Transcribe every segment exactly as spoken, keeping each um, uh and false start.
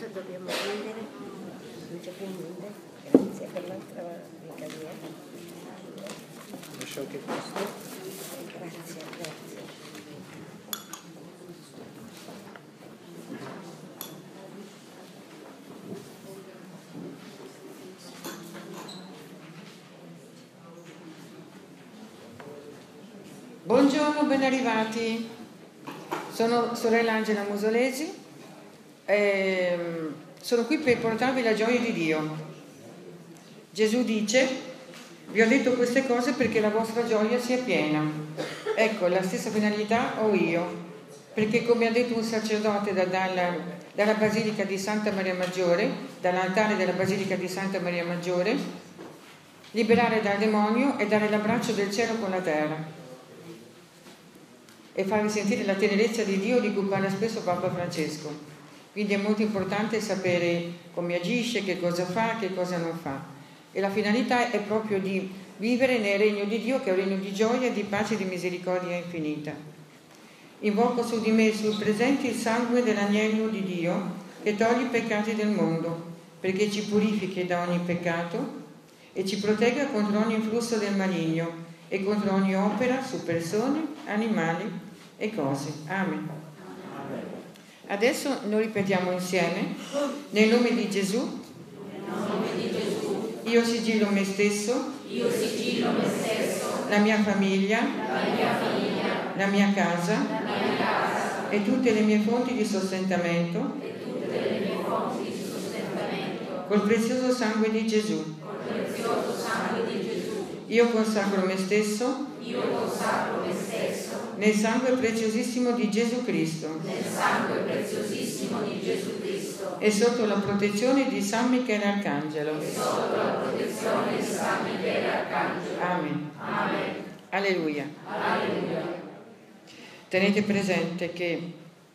dobbiamo chiedere? Non c'è più niente. Grazie per l'altra vicaria. Lascio anche questo. Grazie, grazie. Buongiorno, ben arrivati. Sono sorella Angela Musolesi, e sono qui per portarvi la gioia di Dio. Gesù dice: vi ho detto queste cose perché la vostra gioia sia piena. Ecco, la stessa finalità ho io, perché come ha detto un sacerdote da, dalla, dalla Basilica di Santa Maria Maggiore, dall'altare della Basilica di Santa Maria Maggiore, liberare dal demonio e dare l'abbraccio del cielo con la terra e farvi sentire la tenerezza di Dio di cui parla spesso Papa Francesco. Quindi è molto importante sapere come agisce, che cosa fa, che cosa non fa. E la finalità è proprio di vivere nel regno di Dio, che è un regno di gioia, di pace e di misericordia infinita. Invoco su di me e sui presenti il sangue dell'agnello di Dio che toglie i peccati del mondo, perché ci purifichi da ogni peccato e ci protegga contro ogni influsso del maligno e contro ogni opera su persone, animali e cose. Amen. Adesso noi ripetiamo insieme: nel nome di Gesù, io sigillo me stesso, io sigillo me stesso, la mia famiglia, la mia famiglia, la mia casa, la mia casa e tutte le mie fonti di sostentamento e tutte le mie fonti di sostentamento col prezioso sangue di Gesù. col prezioso sangue di Gesù. Io consacro me stesso Io consacro me stesso nel sangue preziosissimo di Gesù Cristo nel sangue preziosissimo di Gesù Cristo e sotto la protezione di San Michele Arcangelo. e sotto la protezione di San Michele Arcangelo. Amen. Amen. Alleluia. Alleluia. Tenete presente che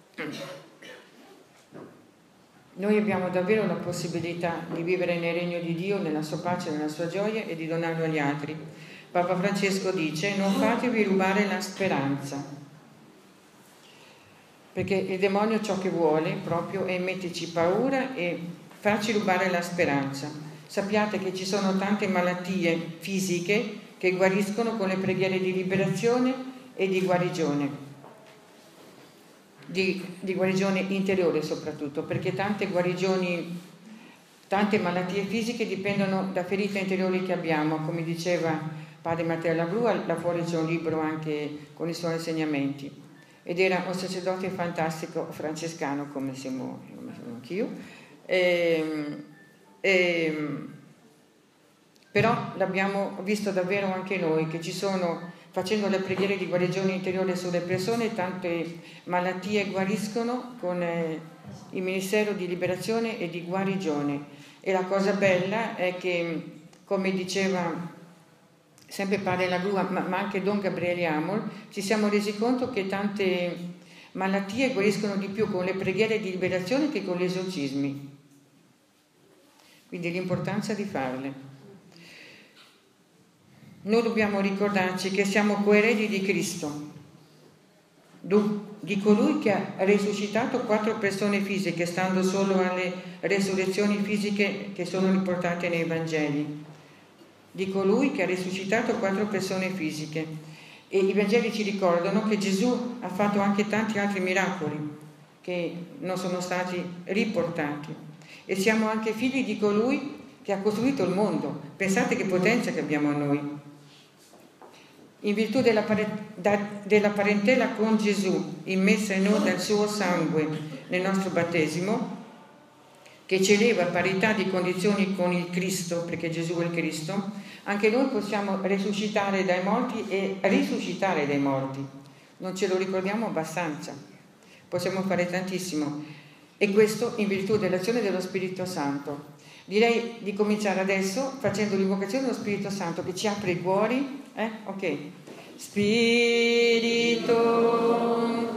noi abbiamo davvero la possibilità di vivere nel regno di Dio, nella sua pace, nella sua gioia e di donarlo agli altri. Papa Francesco dice: non fatevi rubare la speranza, perché il demonio ciò che vuole proprio è metterci paura e farci rubare la speranza. Sappiate che ci sono tante malattie fisiche che guariscono con le preghiere di liberazione e di guarigione. Di, di guarigione interiore soprattutto, perché tante guarigioni, tante malattie fisiche dipendono da ferite interiori che abbiamo. Come diceva padre Matteo Labrua, là fuori c'è un libro anche con i suoi insegnamenti, ed era un sacerdote fantastico francescano come siamo, come sono anch'io, e, e, però l'abbiamo visto davvero anche noi, che ci sono, facendo le preghiere di guarigione interiore sulle persone, tante malattie guariscono con eh, il ministero di liberazione e di guarigione. E la cosa bella è che, come diceva sempre padre Lagrua, ma, ma anche Don Gabriele Amor, ci siamo resi conto che tante malattie guariscono di più con le preghiere di liberazione che con gli esorcismi. Quindi l'importanza di farle. Noi dobbiamo ricordarci che siamo coeredi di Cristo, di colui che ha risuscitato quattro persone fisiche, stando solo alle resurrezioni fisiche che sono riportate nei Vangeli, di colui che ha risuscitato quattro persone fisiche. E i Vangeli ci ricordano che Gesù ha fatto anche tanti altri miracoli che non sono stati riportati, e siamo anche figli di colui che ha costruito il mondo. Pensate che potenza che abbiamo noi. In virtù della, della parentela con Gesù, immessa in noi dal suo sangue nel nostro battesimo, che ci eleva a parità di condizioni con il Cristo, perché Gesù è il Cristo, anche noi possiamo risuscitare dai morti e risuscitare dai morti. Non ce lo ricordiamo abbastanza. Possiamo fare tantissimo. E questo in virtù dell'azione dello Spirito Santo. Direi di cominciare adesso facendo l'invocazione dello Spirito Santo che ci apre i cuori. Eh? Ok. Spirito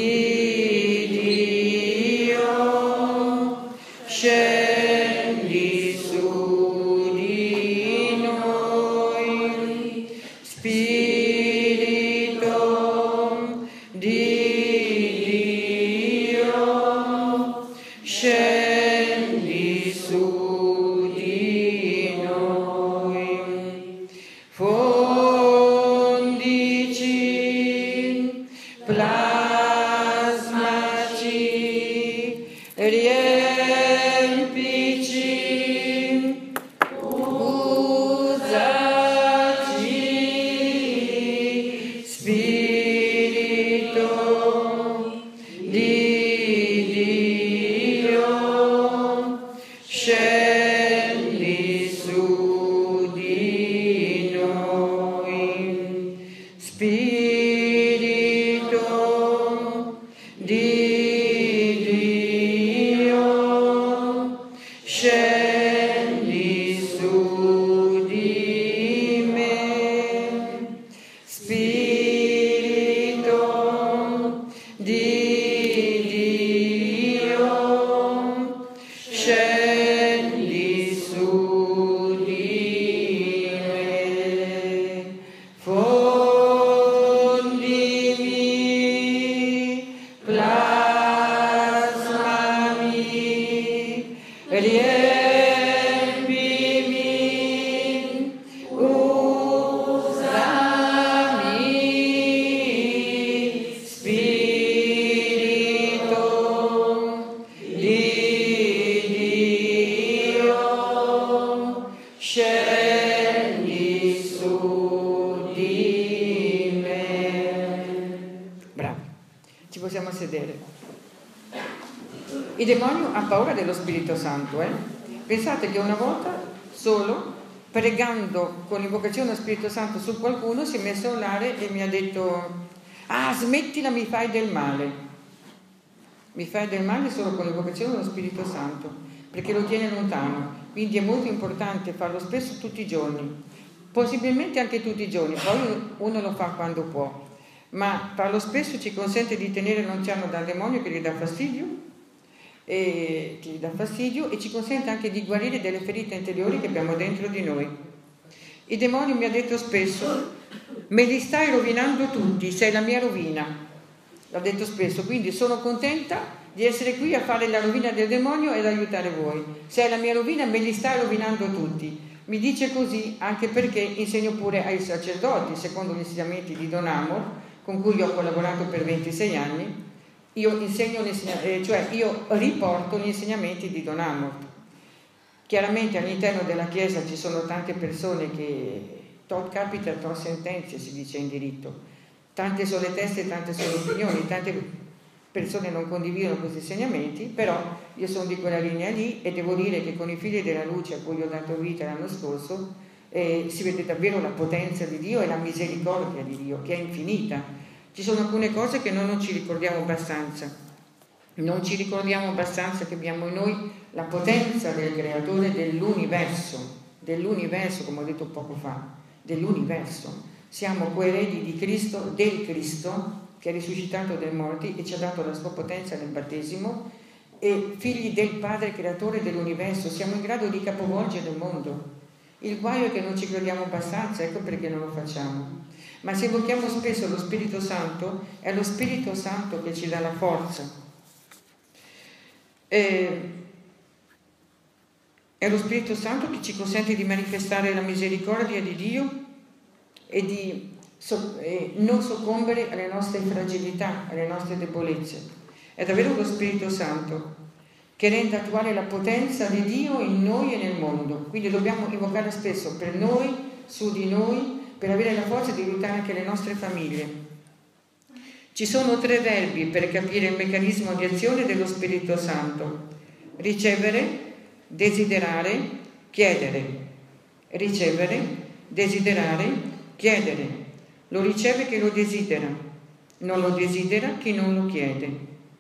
di Dio, scendi su di noi. Spirito di Dio, scendi su di noi. Fondici, plasmaci, riempici, usaci, Spirito di Dio, scendi su di noi. Spirito di Dio, scendi su di me. Spirito di Dio, scendi su di me. Fondimi, plasmami, riempimi, usami, Spirito di Dio, scendi su di me. Bravi, ci possiamo sedere. Il demonio ha paura dello Spirito Santo, eh? Pensate che una volta solo, pregando con l'invocazione dello Spirito Santo su qualcuno, si è messo a urlare e mi ha detto: ah, smettila, mi fai del male. Mi fai del male solo con l'invocazione dello Spirito Santo, perché lo tiene lontano. Quindi è molto importante farlo spesso, tutti i giorni, possibilmente anche tutti i giorni, poi uno lo fa quando può, ma farlo spesso ci consente di tenere lontano dal demonio che gli dà fastidio, e che gli dà fastidio e ci consente anche di guarire delle ferite interiori che abbiamo dentro di noi. Il demonio mi ha detto spesso: me li stai rovinando tutti, sei la mia rovina. L'ha detto spesso, quindi sono contenta di essere qui a fare la rovina del demonio ed aiutare voi. Sei la mia rovina, me li stai rovinando tutti. Mi dice così anche perché insegno pure ai sacerdoti, secondo gli insegnamenti di Don Amor, con cui ho collaborato per ventisei anni. Io insegno, eh, cioè io riporto gli insegnamenti di Don Amor. Chiaramente all'interno della Chiesa ci sono tante persone che tot capita, tot sentenze, si dice in diritto. Tante sono le teste, tante sono le opinioni, tante persone non condividono questi insegnamenti, però io sono di quella linea lì e devo dire che con i figli della luce a cui ho dato vita l'anno scorso eh, si vede davvero la potenza di Dio e la misericordia di Dio, che è infinita. Ci sono alcune cose che noi non ci ricordiamo abbastanza. Non ci ricordiamo abbastanza che abbiamo in noi la potenza del creatore dell'universo, dell'universo, come ho detto poco fa, dell'universo. Siamo coeredi di Cristo, del Cristo, che è risuscitato dai morti e ci ha dato la sua potenza nel battesimo, e figli del Padre creatore dell'universo. Siamo in grado di capovolgere il mondo. Il guaio è che non ci crediamo abbastanza, ecco perché non lo facciamo. Ma se invochiamo spesso lo Spirito Santo, è lo Spirito Santo che ci dà la forza. Eh, è lo Spirito Santo che ci consente di manifestare la misericordia di Dio e di so, eh, non soccombere alle nostre fragilità, alle nostre debolezze. È davvero lo Spirito Santo che rende attuale la potenza di Dio in noi e nel mondo. Quindi dobbiamo invocare spesso per noi, su di noi, per avere la forza di aiutare anche le nostre famiglie. Ci sono tre verbi per capire il meccanismo di azione dello Spirito Santo: ricevere, desiderare, chiedere. Ricevere, desiderare, chiedere. Lo riceve chi lo desidera, non lo desidera chi non lo chiede.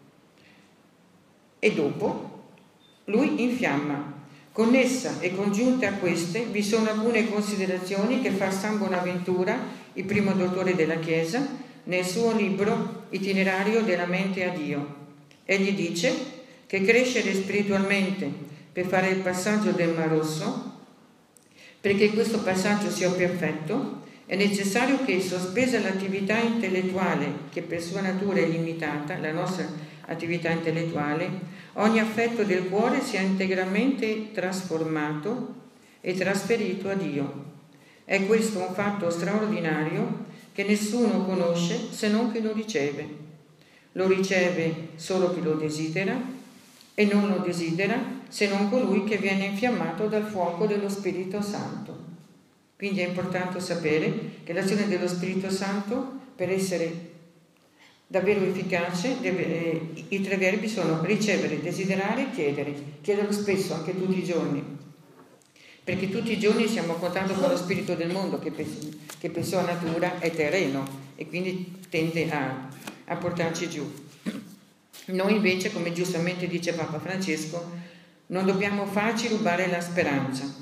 E dopo lui infiamma. Connessa e congiunte a queste vi sono alcune considerazioni che fa San Bonaventura, il primo dottore della Chiesa, nel suo libro Itinerario della mente a Dio. Egli dice che crescere spiritualmente per fare il passaggio del Mar Rosso, perché questo passaggio sia perfetto, è necessario che, sospesa l'attività intellettuale, che per sua natura è limitata, la nostra attività intellettuale, ogni affetto del cuore sia integralmente trasformato e trasferito a Dio. È questo un fatto straordinario che nessuno conosce se non chi lo riceve. Lo riceve solo chi lo desidera e non lo desidera se non colui che viene infiammato dal fuoco dello Spirito Santo. Quindi è importante sapere che l'azione dello Spirito Santo, per essere davvero efficace, deve, eh, i tre verbi sono ricevere, desiderare e chiedere. Chiederlo spesso, anche tutti i giorni, perché tutti i giorni siamo a contatto con lo spirito del mondo che per, che per sua natura è terreno e quindi tende a, a portarci giù. Noi invece, come giustamente dice Papa Francesco, non dobbiamo farci rubare la speranza.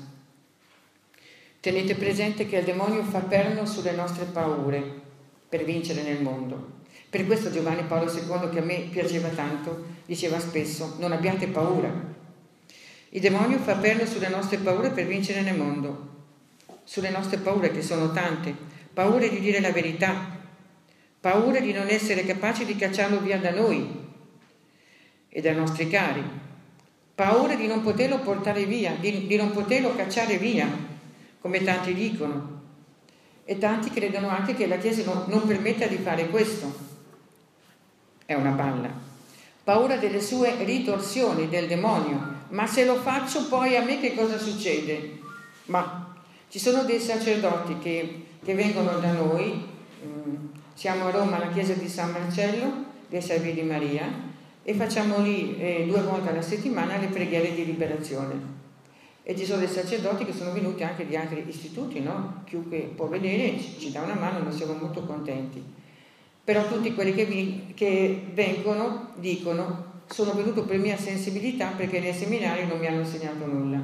Tenete presente che il demonio fa perno sulle nostre paure per vincere nel mondo. Per questo Giovanni Paolo secondo, che a me piaceva tanto, diceva spesso: non abbiate paura. Il demonio fa perno sulle nostre paure per vincere nel mondo, sulle nostre paure, che sono tante, paure di dire la verità, paure di non essere capaci di cacciarlo via da noi e dai nostri cari, paure di non poterlo portare via, di, di non poterlo cacciare via, come tanti dicono, e tanti credono anche che la Chiesa non, non permetta di fare questo. È una balla. Paura delle sue ritorsioni, del demonio. Ma se lo faccio poi a me che cosa succede? Ma ci sono dei sacerdoti che, che vengono da noi, mh, siamo a Roma alla chiesa di San Marcello dei Servi di Maria e facciamo lì eh, due volte alla settimana le preghiere di liberazione. E ci sono dei sacerdoti che sono venuti anche di altri istituti, no? Chiunque può vedere ci, ci dà una mano, noi siamo molto contenti. Però tutti quelli che, vi, che vengono dicono: sono venuto per mia sensibilità perché nei seminari non mi hanno insegnato nulla.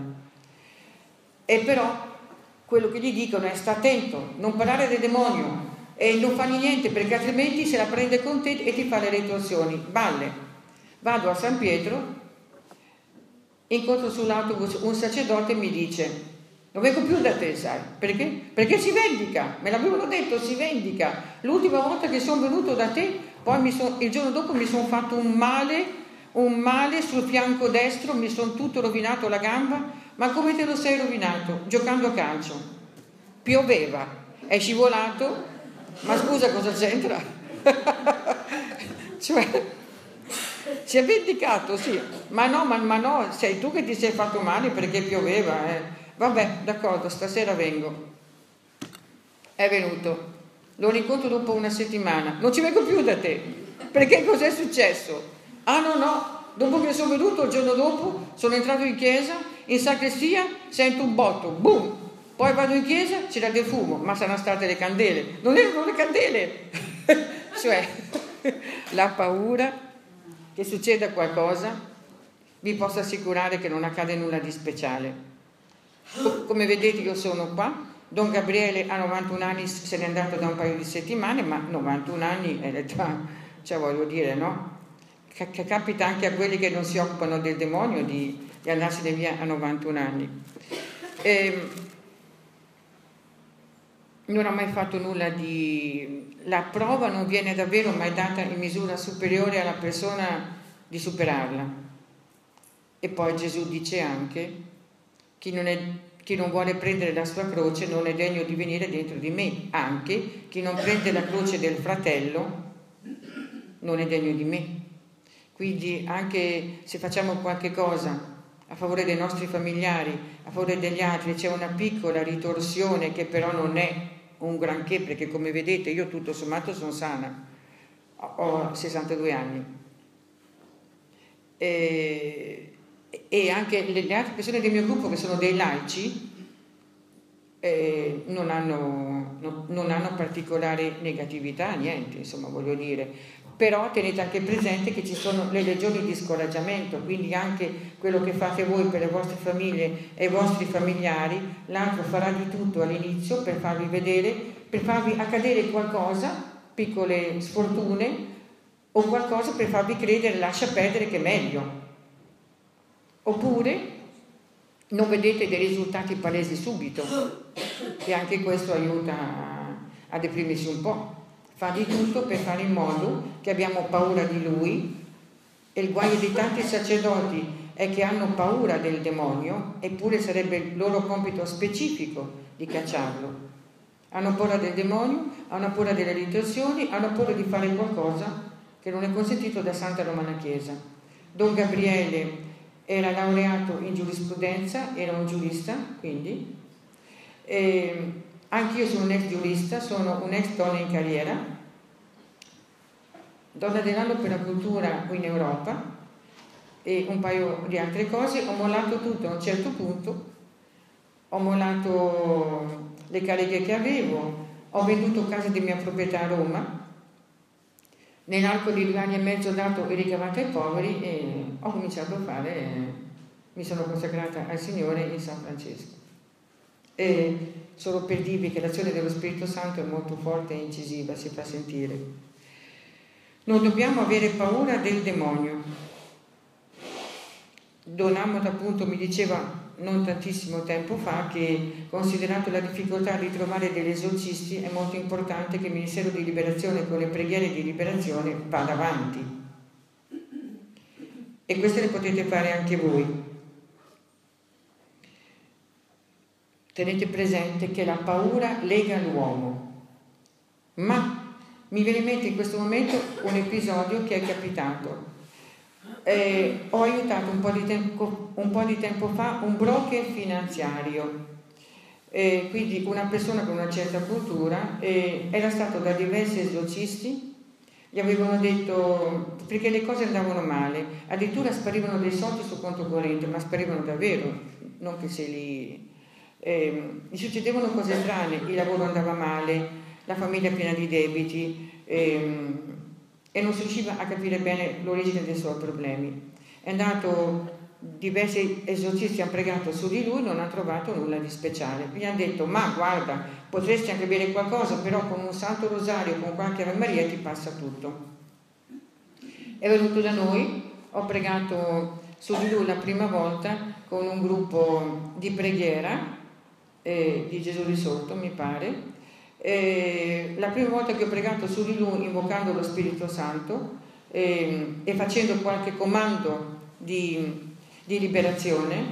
E però quello che gli dicono è: sta attento, non parlare del demonio e non fargli niente, perché altrimenti se la prende con te e ti fa le ritorsioni. Balle. Vado a San Pietro, incontro sull'autobus un sacerdote e mi dice: non vengo più da te, sai, perché? Perché si vendica, me l'avevano detto, si vendica. L'ultima volta che sono venuto da te, poi mi son, il giorno dopo mi sono fatto un male, un male sul fianco destro, mi sono tutto rovinato la gamba. Ma come te lo sei rovinato? Giocando a calcio. Pioveva, è scivolato, ma scusa, cosa c'entra? Cioè, si è vendicato, sì, ma no, ma, ma no, sei tu che ti sei fatto male perché pioveva, eh. Vabbè, d'accordo, stasera vengo. È venuto, lo rincontro dopo una settimana, non ci vengo più da te, perché cos'è successo? Ah no, no, dopo che sono venuto il giorno dopo, sono entrato in chiesa, in sacrestia, sento un botto, boom, poi vado in chiesa, c'era del fumo, ma saranno state le candele, non erano le candele, cioè la paura che succeda qualcosa, vi posso assicurare che non accade nulla di speciale. Come vedete io sono qua, Don Gabriele a novantuno anni, se n'è andato da un paio di settimane, ma novantuno anni è l'età, cioè voglio dire, no? Che, che capita anche a quelli che non si occupano del demonio di, di andarsene via a novantuno anni. E non ho mai fatto nulla di... La prova non viene davvero mai data in misura superiore alla persona di superarla. E poi Gesù dice anche: chi non, è, chi non vuole prendere la sua croce non è degno di venire dentro di me. Anche chi non prende la croce del fratello non è degno di me. Quindi anche se facciamo qualche cosa a favore dei nostri familiari, a favore degli altri, c'è una piccola ritorsione che però non è un granché, perché come vedete io tutto sommato sono sana, ho sessantadue anni e, e anche le, le altre persone del mio gruppo che sono dei laici eh, non hanno, no, non hanno particolare negatività, niente, insomma, voglio dire. Però tenete anche presente che ci sono le legioni di scoraggiamento, quindi anche quello che fate voi per le vostre famiglie e i vostri familiari, l'altro farà di tutto all'inizio per farvi vedere, per farvi accadere qualcosa, piccole sfortune o qualcosa per farvi credere, lascia perdere che è meglio. Oppure non vedete dei risultati palesi subito, e anche questo aiuta a, a deprimersi un po'. Fa di tutto per fare in modo che abbiamo paura di lui E il guaio di tanti sacerdoti è che hanno paura del demonio, eppure sarebbe il loro compito specifico di cacciarlo. Hanno paura del demonio, hanno paura delle ritorsioni, hanno paura di fare qualcosa che non è consentito da Santa Romana Chiesa. Don Gabriele era laureato in giurisprudenza, era un giurista, quindi. E anch'io sono un ex giurista, sono un ex donna in carriera, donna dell'anno per la cultura in Europa e un paio di altre cose. Ho mollato tutto a un certo punto, ho mollato le cariche che avevo, ho venduto casa di mia proprietà a Roma, nell'arco di due anni e mezzo ho dato e ricavato ai poveri e ho cominciato a fare, mi sono consacrata al Signore in San Francesco. E solo per dirvi che l'azione dello Spirito Santo è molto forte e incisiva, si fa sentire. Non dobbiamo avere paura del demonio. Don Amot appunto mi diceva non tantissimo tempo fa che, considerato la difficoltà di trovare degli esorcisti, è molto importante che il Ministero di Liberazione con le preghiere di liberazione vada avanti, e queste le potete fare anche voi. Tenete presente che la paura lega l'uomo, ma mi viene in mente in questo momento un episodio che è capitato. Eh, ho aiutato un po' di tempo, un po' di tempo fa un broker finanziario, eh, quindi una persona con una certa cultura, eh, era stato da diversi esorcisti, gli avevano detto, perché le cose andavano male, addirittura sparivano dei soldi sul conto corrente, ma sparivano davvero, non che se li... Eh, gli succedevano cose strane, il lavoro andava male, la famiglia piena di debiti, ehm, e non si riusciva a capire bene l'origine dei suoi problemi. È andato, diversi esorcisti hanno pregato su di lui, non ha trovato nulla di speciale. Gli hanno detto, ma guarda, potresti anche bere qualcosa, però con un Santo Rosario, con qualche Ave Maria ti passa tutto. È venuto da noi, ho pregato su di lui la prima volta con un gruppo di preghiera, eh, di Gesù risorto mi pare. Eh, la prima volta che ho pregato su di lui invocando lo Spirito Santo eh, e facendo qualche comando di, di liberazione,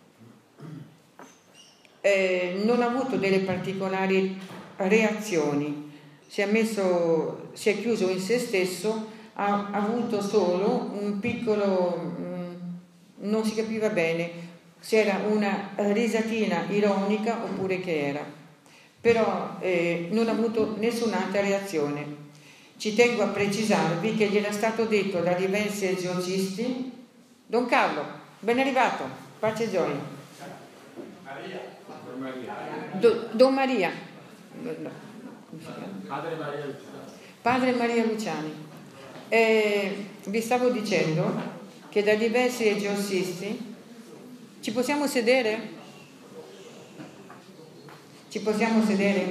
eh, non ha avuto delle particolari reazioni, si è messo, si è chiuso in se stesso, ha, ha avuto solo un piccolo, mh, non si capiva bene se era una risatina ironica oppure che era, però eh, non ha avuto nessun'altra reazione. Ci tengo a precisarvi che gli era stato detto da diversi esorcisti: Don Carlo, ben arrivato, pace e gioia. Maria. Don Maria. Do, Don Maria. Padre Maria Luciani. Padre Maria Luciani. Eh, vi stavo dicendo che da diversi esorcisti, ci possiamo sedere? Ci possiamo sedere?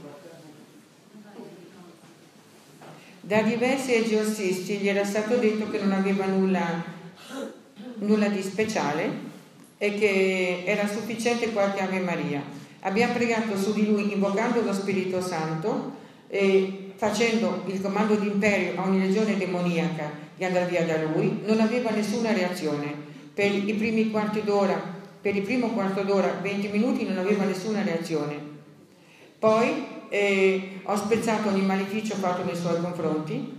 Da diversi esorcisti gli era stato detto che non aveva nulla, nulla di speciale e che era sufficiente qualche Ave Maria. Abbiamo pregato su di lui invocando lo Spirito Santo e facendo il comando d'imperio a ogni legione demoniaca di andare via da lui. Non aveva nessuna reazione. Per i primi quarti d'ora, per il primo quarto d'ora, venti minuti, non aveva nessuna reazione. Poi eh, ho spezzato ogni maleficio fatto nei suoi confronti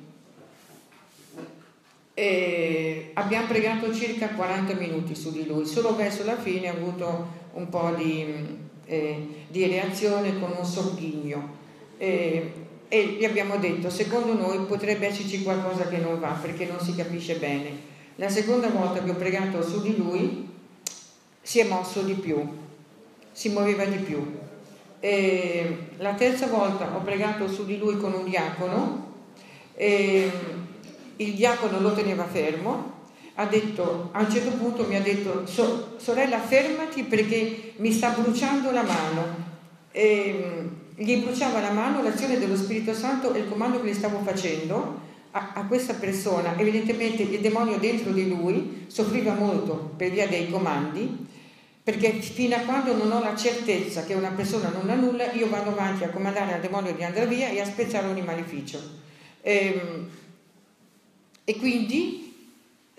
e abbiamo pregato circa quaranta minuti su di lui. Solo verso la fine ha avuto un po' di, eh, di reazione con un sogghigno eh, e gli abbiamo detto: secondo noi potrebbe esserci qualcosa che non va perché non si capisce bene. La seconda volta che ho pregato su di lui si è mosso di più, si muoveva di più. E la terza volta ho pregato su di lui con un diacono e il diacono lo teneva fermo. Ha detto, a un certo punto mi ha detto: so, sorella fermati perché mi sta bruciando la mano. E gli bruciava la mano l'azione dello Spirito Santo e il comando che gli stavo facendo a, a questa persona. Evidentemente il demonio dentro di lui soffriva molto per via dei comandi, perché fino a quando non ho la certezza che una persona non ha nulla, io vado avanti a comandare al demonio di andare via e a spezzare ogni maleficio. E, e quindi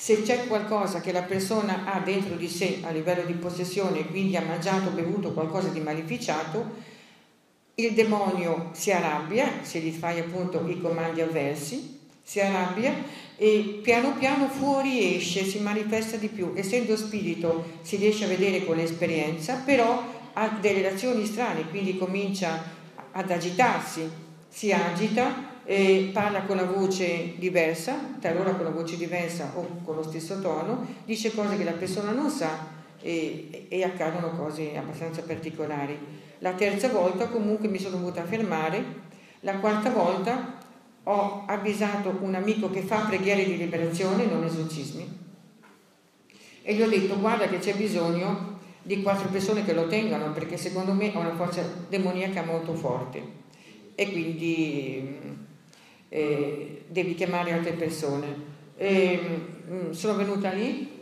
se c'è qualcosa che la persona ha dentro di sé a livello di possessione, quindi ha mangiato o bevuto qualcosa di maleficiato, il demonio si arrabbia, se gli fai appunto i comandi avversi, si arrabbia e piano piano fuori esce, si manifesta di più. Essendo spirito si riesce a vedere con l'esperienza, però ha delle reazioni strane, quindi comincia ad agitarsi, si agita, e parla con la voce diversa, talora con la voce diversa o con lo stesso tono, dice cose che la persona non sa e, e accadono cose abbastanza particolari. La terza volta comunque mi sono dovuta fermare, la quarta volta ho avvisato un amico che fa preghiere di liberazione, non esorcismi, e gli ho detto: guarda che c'è bisogno di quattro persone che lo tengano, perché secondo me ha una forza demoniaca molto forte e quindi eh, devi chiamare altre persone. E, mh, sono venuta lì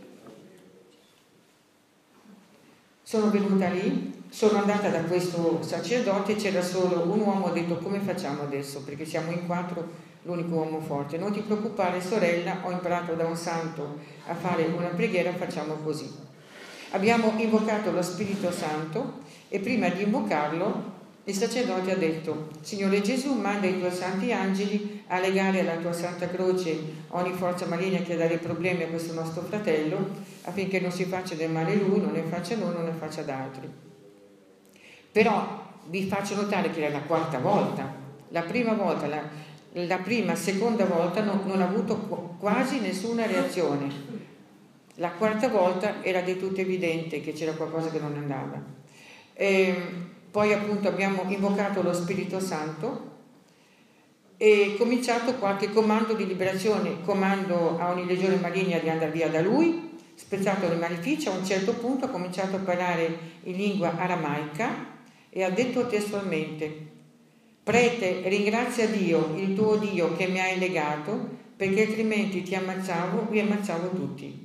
sono venuta lì sono andata da questo sacerdote, c'era solo un uomo, ho detto: come facciamo adesso, perché siamo in quattro, l'unico uomo forte. Non ti preoccupare sorella, ho imparato da un santo a fare una preghiera, facciamo così. Abbiamo invocato lo Spirito Santo e prima di invocarlo il sacerdote ha detto: Signore Gesù, manda i tuoi santi angeli a legare alla tua Santa Croce ogni forza maligna che dà dei problemi a questo nostro fratello, affinché non si faccia del male lui, non ne faccia noi, non ne faccia ad altri. Però vi faccio notare che era la quarta volta, la prima volta, la, la prima, seconda volta non, non ha avuto quasi nessuna reazione. La quarta volta era del tutto evidente che c'era qualcosa che non andava. E poi appunto abbiamo invocato lo Spirito Santo e cominciato qualche comando di liberazione, comando a ogni legione maligna di andare via da lui, spezzato le maleficie. A un certo punto ha cominciato a parlare in lingua aramaica e ha detto testualmente: prete, ringrazia Dio, il tuo Dio che mi hai legato, perché altrimenti ti ammazzavo, vi ammazzavo tutti.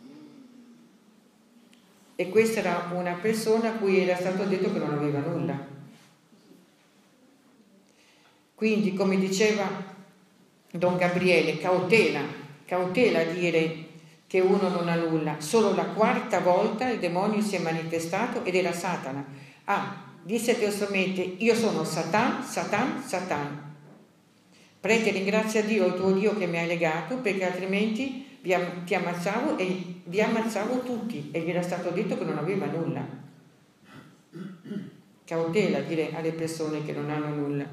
E questa era una persona a cui era stato detto che non aveva nulla. Quindi, come diceva Don Gabriele, cautela, cautela a dire che uno non ha nulla. Solo la quarta volta il demonio si è manifestato ed era Satana. Ah, disse testualmente: io sono Satan, Satan, Satan. Prete, ringrazia Dio, il tuo Dio che mi hai legato, perché altrimenti vi am- ti ammazzavo e vi ammazzavo tutti. E gli era stato detto che non aveva nulla. Cautela a dire alle persone che non hanno nulla.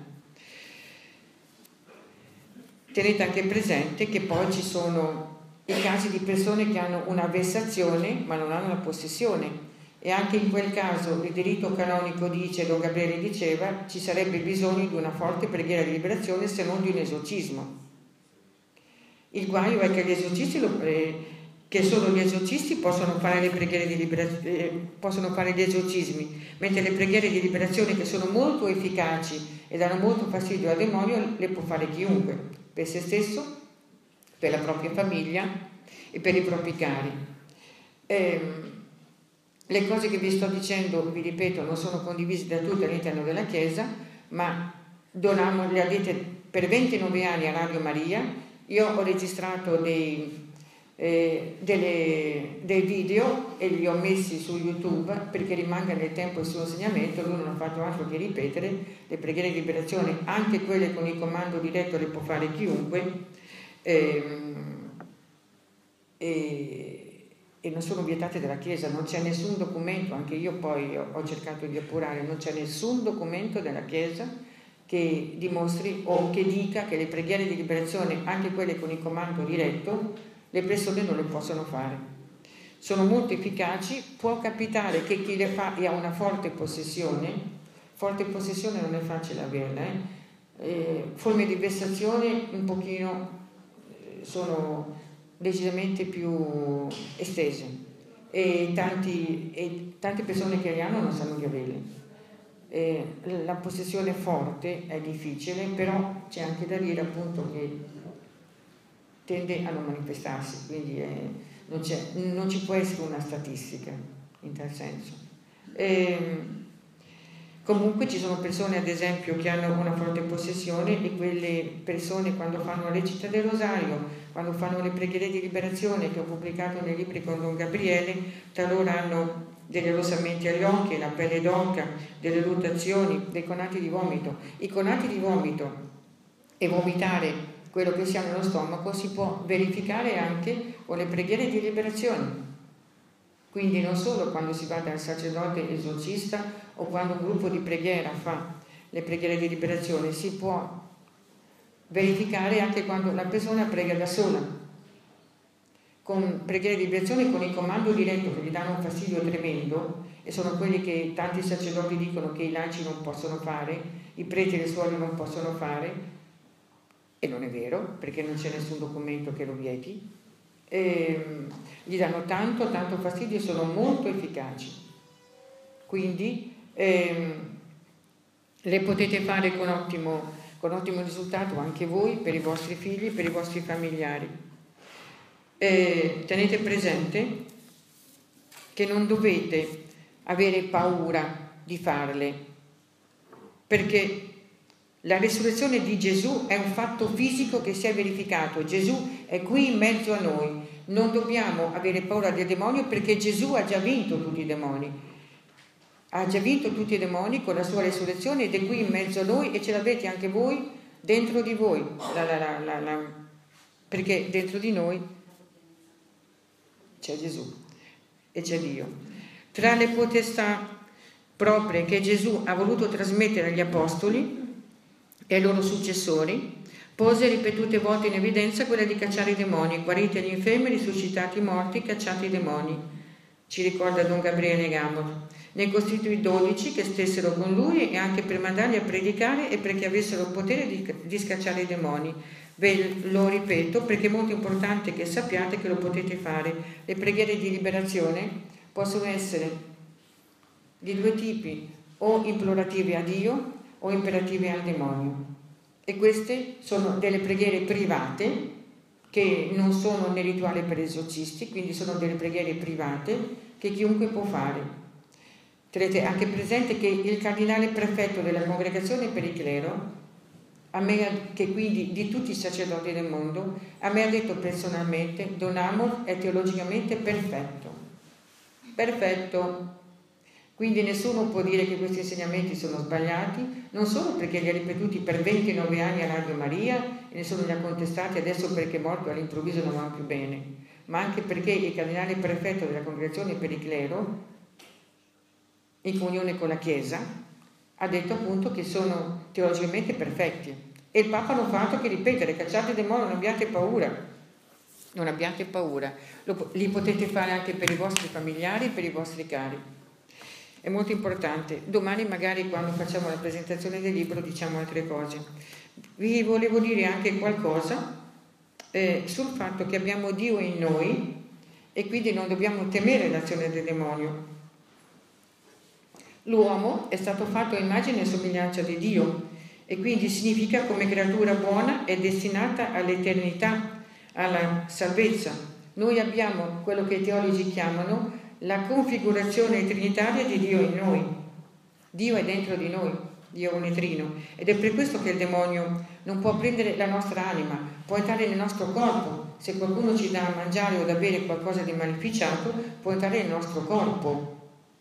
Tenete anche presente che poi ci sono i casi di persone che hanno una vessazione ma non hanno la possessione, e anche in quel caso il diritto canonico dice, Don Gabriele diceva, ci sarebbe bisogno di una forte preghiera di liberazione, se non di un esorcismo. Il guaio è che gli esorcisti lo, eh, che solo gli esorcisti possono fare le preghiere di liberazione, eh, possono fare gli esorcismi, mentre le preghiere di liberazione, che sono molto efficaci e danno molto fastidio al demonio, le può fare chiunque, per se stesso, per la propria famiglia e per i propri cari. Eh, le cose che vi sto dicendo, vi ripeto, non sono condivise da tutti all'interno della Chiesa, ma donamo, le ha dette per ventinove anni a Radio Maria. Io ho registrato dei, eh, delle, dei video e li ho messi su YouTube perché rimanga nel tempo il suo insegnamento. Lui non ha fatto altro che ripetere le preghiere di liberazione, anche quelle con il comando diretto le può fare chiunque, eh, e, e non sono vietate dalla Chiesa. Non c'è nessun documento, anche io poi ho, ho cercato di appurare, non c'è nessun documento della Chiesa che dimostri o che dica che le preghiere di liberazione, anche quelle con il comando diretto, le persone non le possono fare. Sono molto efficaci. Può capitare che chi le fa e ha una forte possessione, forte possessione non è facile averla, eh? Eh, forme di vessazione un pochino eh, sono decisamente più estese, e, tanti, e tante persone che le hanno non sanno di averle. Eh, la possessione forte è difficile, però c'è anche da dire appunto che tende a non manifestarsi, quindi è, non, c'è, non ci può essere una statistica in tal senso. Eh, Comunque ci sono persone, ad esempio, che hanno una forte possessione, e quelle persone, quando fanno la recita del rosario, quando fanno le preghiere di liberazione che ho pubblicato nei libri con Don Gabriele, talora hanno degli arrossamenti agli occhi, la pelle d'oca, delle ruttazioni, dei conati di vomito. I conati di vomito e vomitare quello che si ha nello stomaco si può verificare anche con le preghiere di liberazione. Quindi non solo quando si va dal sacerdote esorcista o quando un gruppo di preghiera fa le preghiere di liberazione, si può verificare anche quando la persona prega da sola, con preghiere di liberazione con il comando diretto, che gli danno un fastidio tremendo, e sono quelli che tanti sacerdoti dicono che i laici non possono fare, i preti e le suore non possono fare, e non è vero, perché non c'è nessun documento che lo vieti. E gli danno tanto, tanto fastidio e sono molto efficaci. Quindi ehm, le potete fare con ottimo, con ottimo risultato anche voi, per i vostri figli, per i vostri familiari. E tenete presente che non dovete avere paura di farle, perché la risurrezione di Gesù è un fatto fisico che si è verificato. Gesù è qui in mezzo a noi. Non dobbiamo avere paura del demonio, perché Gesù ha già vinto tutti i demoni. Ha già vinto tutti i demoni con la sua risurrezione ed è qui in mezzo a noi, e ce l'avete anche voi dentro di voi. La, la, la, la, la, perché dentro di noi c'è Gesù e c'è Dio. Tra le potestà proprie che Gesù ha voluto trasmettere agli apostoli e ai loro successori, pose ripetute volte in evidenza quella di cacciare i demoni, guarite gli infermi, risuscitati i morti, cacciate i demoni, ci ricorda Don Gabriele Gamot. Ne costituì dodici che stessero con lui, e anche per mandarli a predicare e perché avessero il potere di, di scacciare i demoni. Ve lo ripeto perché è molto importante che sappiate che lo potete fare. Le preghiere di liberazione possono essere di due tipi, o implorative a Dio o imperative al demonio, e queste sono delle preghiere private che non sono nel rituale per esorcisti, quindi sono delle preghiere private che chiunque può fare. Tenete anche presente che il cardinale prefetto della congregazione per il clero, a me, che quindi di tutti i sacerdoti del mondo, a me ha detto personalmente: Don Amor è teologicamente perfetto, perfetto. Quindi nessuno può dire che questi insegnamenti sono sbagliati, non solo perché li ha ripetuti per ventinove anni a Radio Maria e nessuno li ha contestati adesso perché è morto all'improvviso non va più bene, ma anche perché il cardinale prefetto della congregazione per il clero, in comunione con la Chiesa, ha detto appunto che sono teologicamente perfetti, e il Papa non fa altro che ripetere: cacciate i demoni, non abbiate paura, non abbiate paura. Lo, li potete fare anche per i vostri familiari, per i vostri cari. È molto importante. Domani magari, quando facciamo la presentazione del libro, diciamo altre cose. Vi volevo dire anche qualcosa eh, sul fatto che abbiamo Dio in noi e quindi non dobbiamo temere l'azione del demonio. L'uomo è stato fatto a immagine e somiglianza di Dio, e quindi significa, come creatura buona, è destinata all'eternità, alla salvezza. Noi abbiamo quello che i teologi chiamano la configurazione trinitaria di Dio in noi. Dio è dentro di noi, Dio è un trino, ed è per questo che il demonio non può prendere la nostra anima, può entrare nel nostro corpo. Se qualcuno ci dà a mangiare o da bere qualcosa di maleficiato, può entrare nel nostro corpo,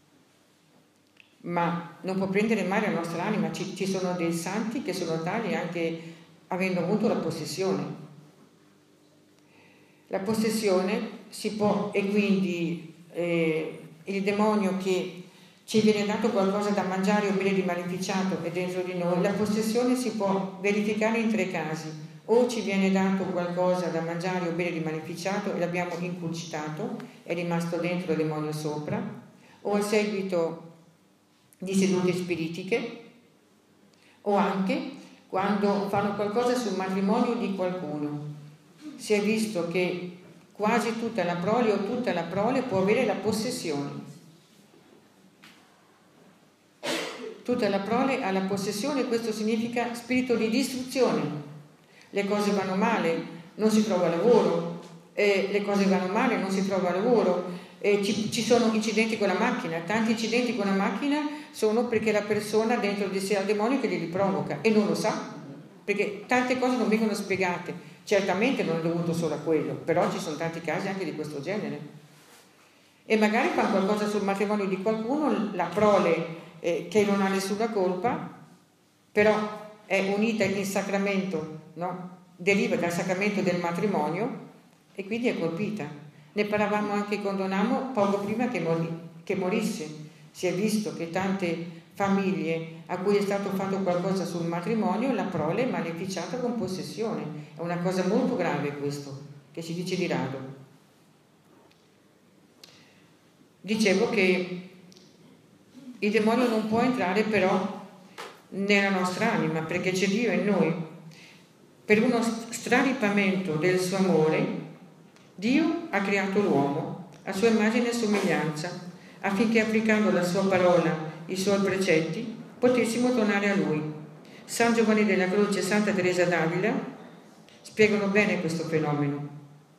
ma non può prendere mai la nostra anima. Ci, ci sono dei santi che sono tali anche avendo avuto la possessione. La possessione si può, e quindi eh, il demonio che ci viene dato qualcosa da mangiare o bere di maleficiato è dentro di noi. La possessione si può verificare in tre casi: o ci viene dato qualcosa da mangiare o bere di maleficiato e l'abbiamo incurcitato, è rimasto dentro il demonio sopra, o a seguito di sedute spiritiche, o anche quando fanno qualcosa sul matrimonio di qualcuno. Si è visto che quasi tutta la prole o tutta la prole può avere la possessione. Tutta la prole ha la possessione, questo significa spirito di distruzione. Le cose vanno male, non si trova lavoro, eh, le cose vanno male, non si trova lavoro, eh, ci, ci sono incidenti con la macchina, tanti incidenti con la macchina sono perché la persona dentro di sé ha il demonio che li provoca e non lo sa, perché tante cose non vengono spiegate. Certamente non è dovuto solo a quello, però ci sono tanti casi anche di questo genere. E magari fa qualcosa sul matrimonio di qualcuno, la prole eh, che non ha nessuna colpa, però è unita in sacramento, no? Deriva dal sacramento del matrimonio e quindi è colpita. Ne parlavamo anche con Don Amo poco prima che, mori, che morisse. Si è visto che tante famiglie a cui è stato fatto qualcosa sul matrimonio, la prole è maleficiata con possessione. È una cosa molto grave questo, che si dice di rado. Dicevo che il demonio non può entrare però nella nostra anima, perché c'è Dio in noi. Per uno straripamento del suo amore, Dio ha creato l'uomo a sua immagine e somiglianza, affinché applicando la sua parola, i suoi precetti, potessimo tornare a Lui. San Giovanni della Croce e Santa Teresa d'Avila spiegano bene questo fenomeno.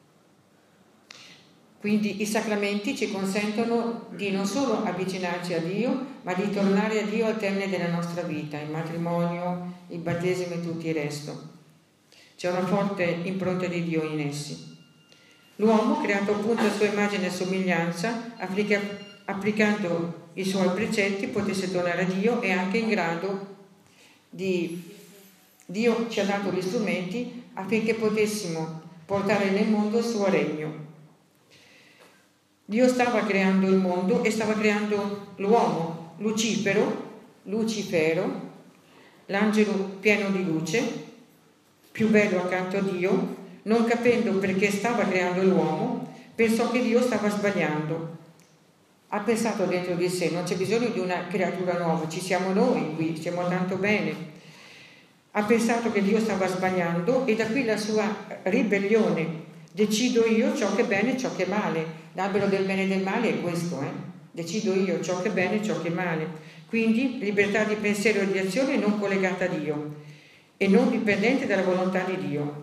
Quindi i sacramenti ci consentono di non solo avvicinarci a Dio, ma di tornare a Dio al termine della nostra vita, il matrimonio, il battesimo e tutto il resto. C'è una forte impronta di Dio in essi. L'uomo, creato appunto a sua immagine e somiglianza, affinché applicando i suoi precetti potesse tornare a Dio, è anche in grado di... Dio ci ha dato gli strumenti affinché potessimo portare nel mondo il suo regno. Dio stava creando il mondo e stava creando l'uomo, Lucifero, Lucifero, l'angelo pieno di luce, più bello accanto a Dio, non capendo perché stava creando l'uomo, pensò che Dio stava sbagliando. Ha pensato dentro di sé, non c'è bisogno di una creatura nuova, ci siamo noi qui, stiamo tanto bene. Ha pensato che Dio stava sbagliando e da qui la sua ribellione. Decido io ciò che è bene e ciò che è male. L'albero del bene e del male è questo, eh? Decido io ciò che è bene e ciò che è male. Quindi libertà di pensiero e di azione non collegata a Dio e non dipendente dalla volontà di Dio.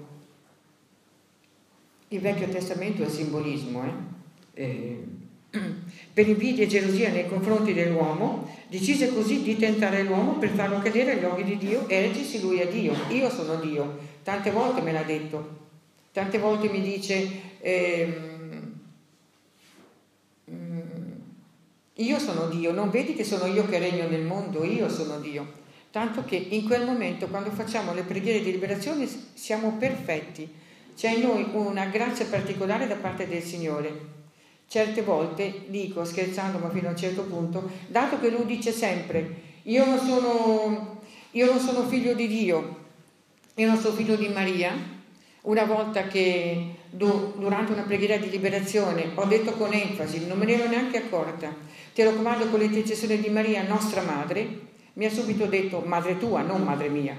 Il Vecchio Testamento è simbolismo, eh? Eh, per invidia e gelosia nei confronti dell'uomo, decise così di tentare l'uomo per farlo cadere agli occhi di Dio e reggersi lui a Dio. Io sono Dio, tante volte me l'ha detto, tante volte mi dice ehm, io sono Dio, non vedi che sono io che regno nel mondo, io sono Dio. Tanto che in quel momento, quando facciamo le preghiere di liberazione, siamo perfetti, c'è in noi una grazia particolare da parte del Signore. Certe volte dico, scherzando ma fino a un certo punto, dato che lui dice sempre io non sono, io non sono figlio di Dio, io non sono figlio di Maria, una volta che durante una preghiera di liberazione ho detto con enfasi, non me ne ero neanche accorta, te lo comando con l'intercessione di Maria, nostra madre, mi ha subito detto madre tua, non madre mia.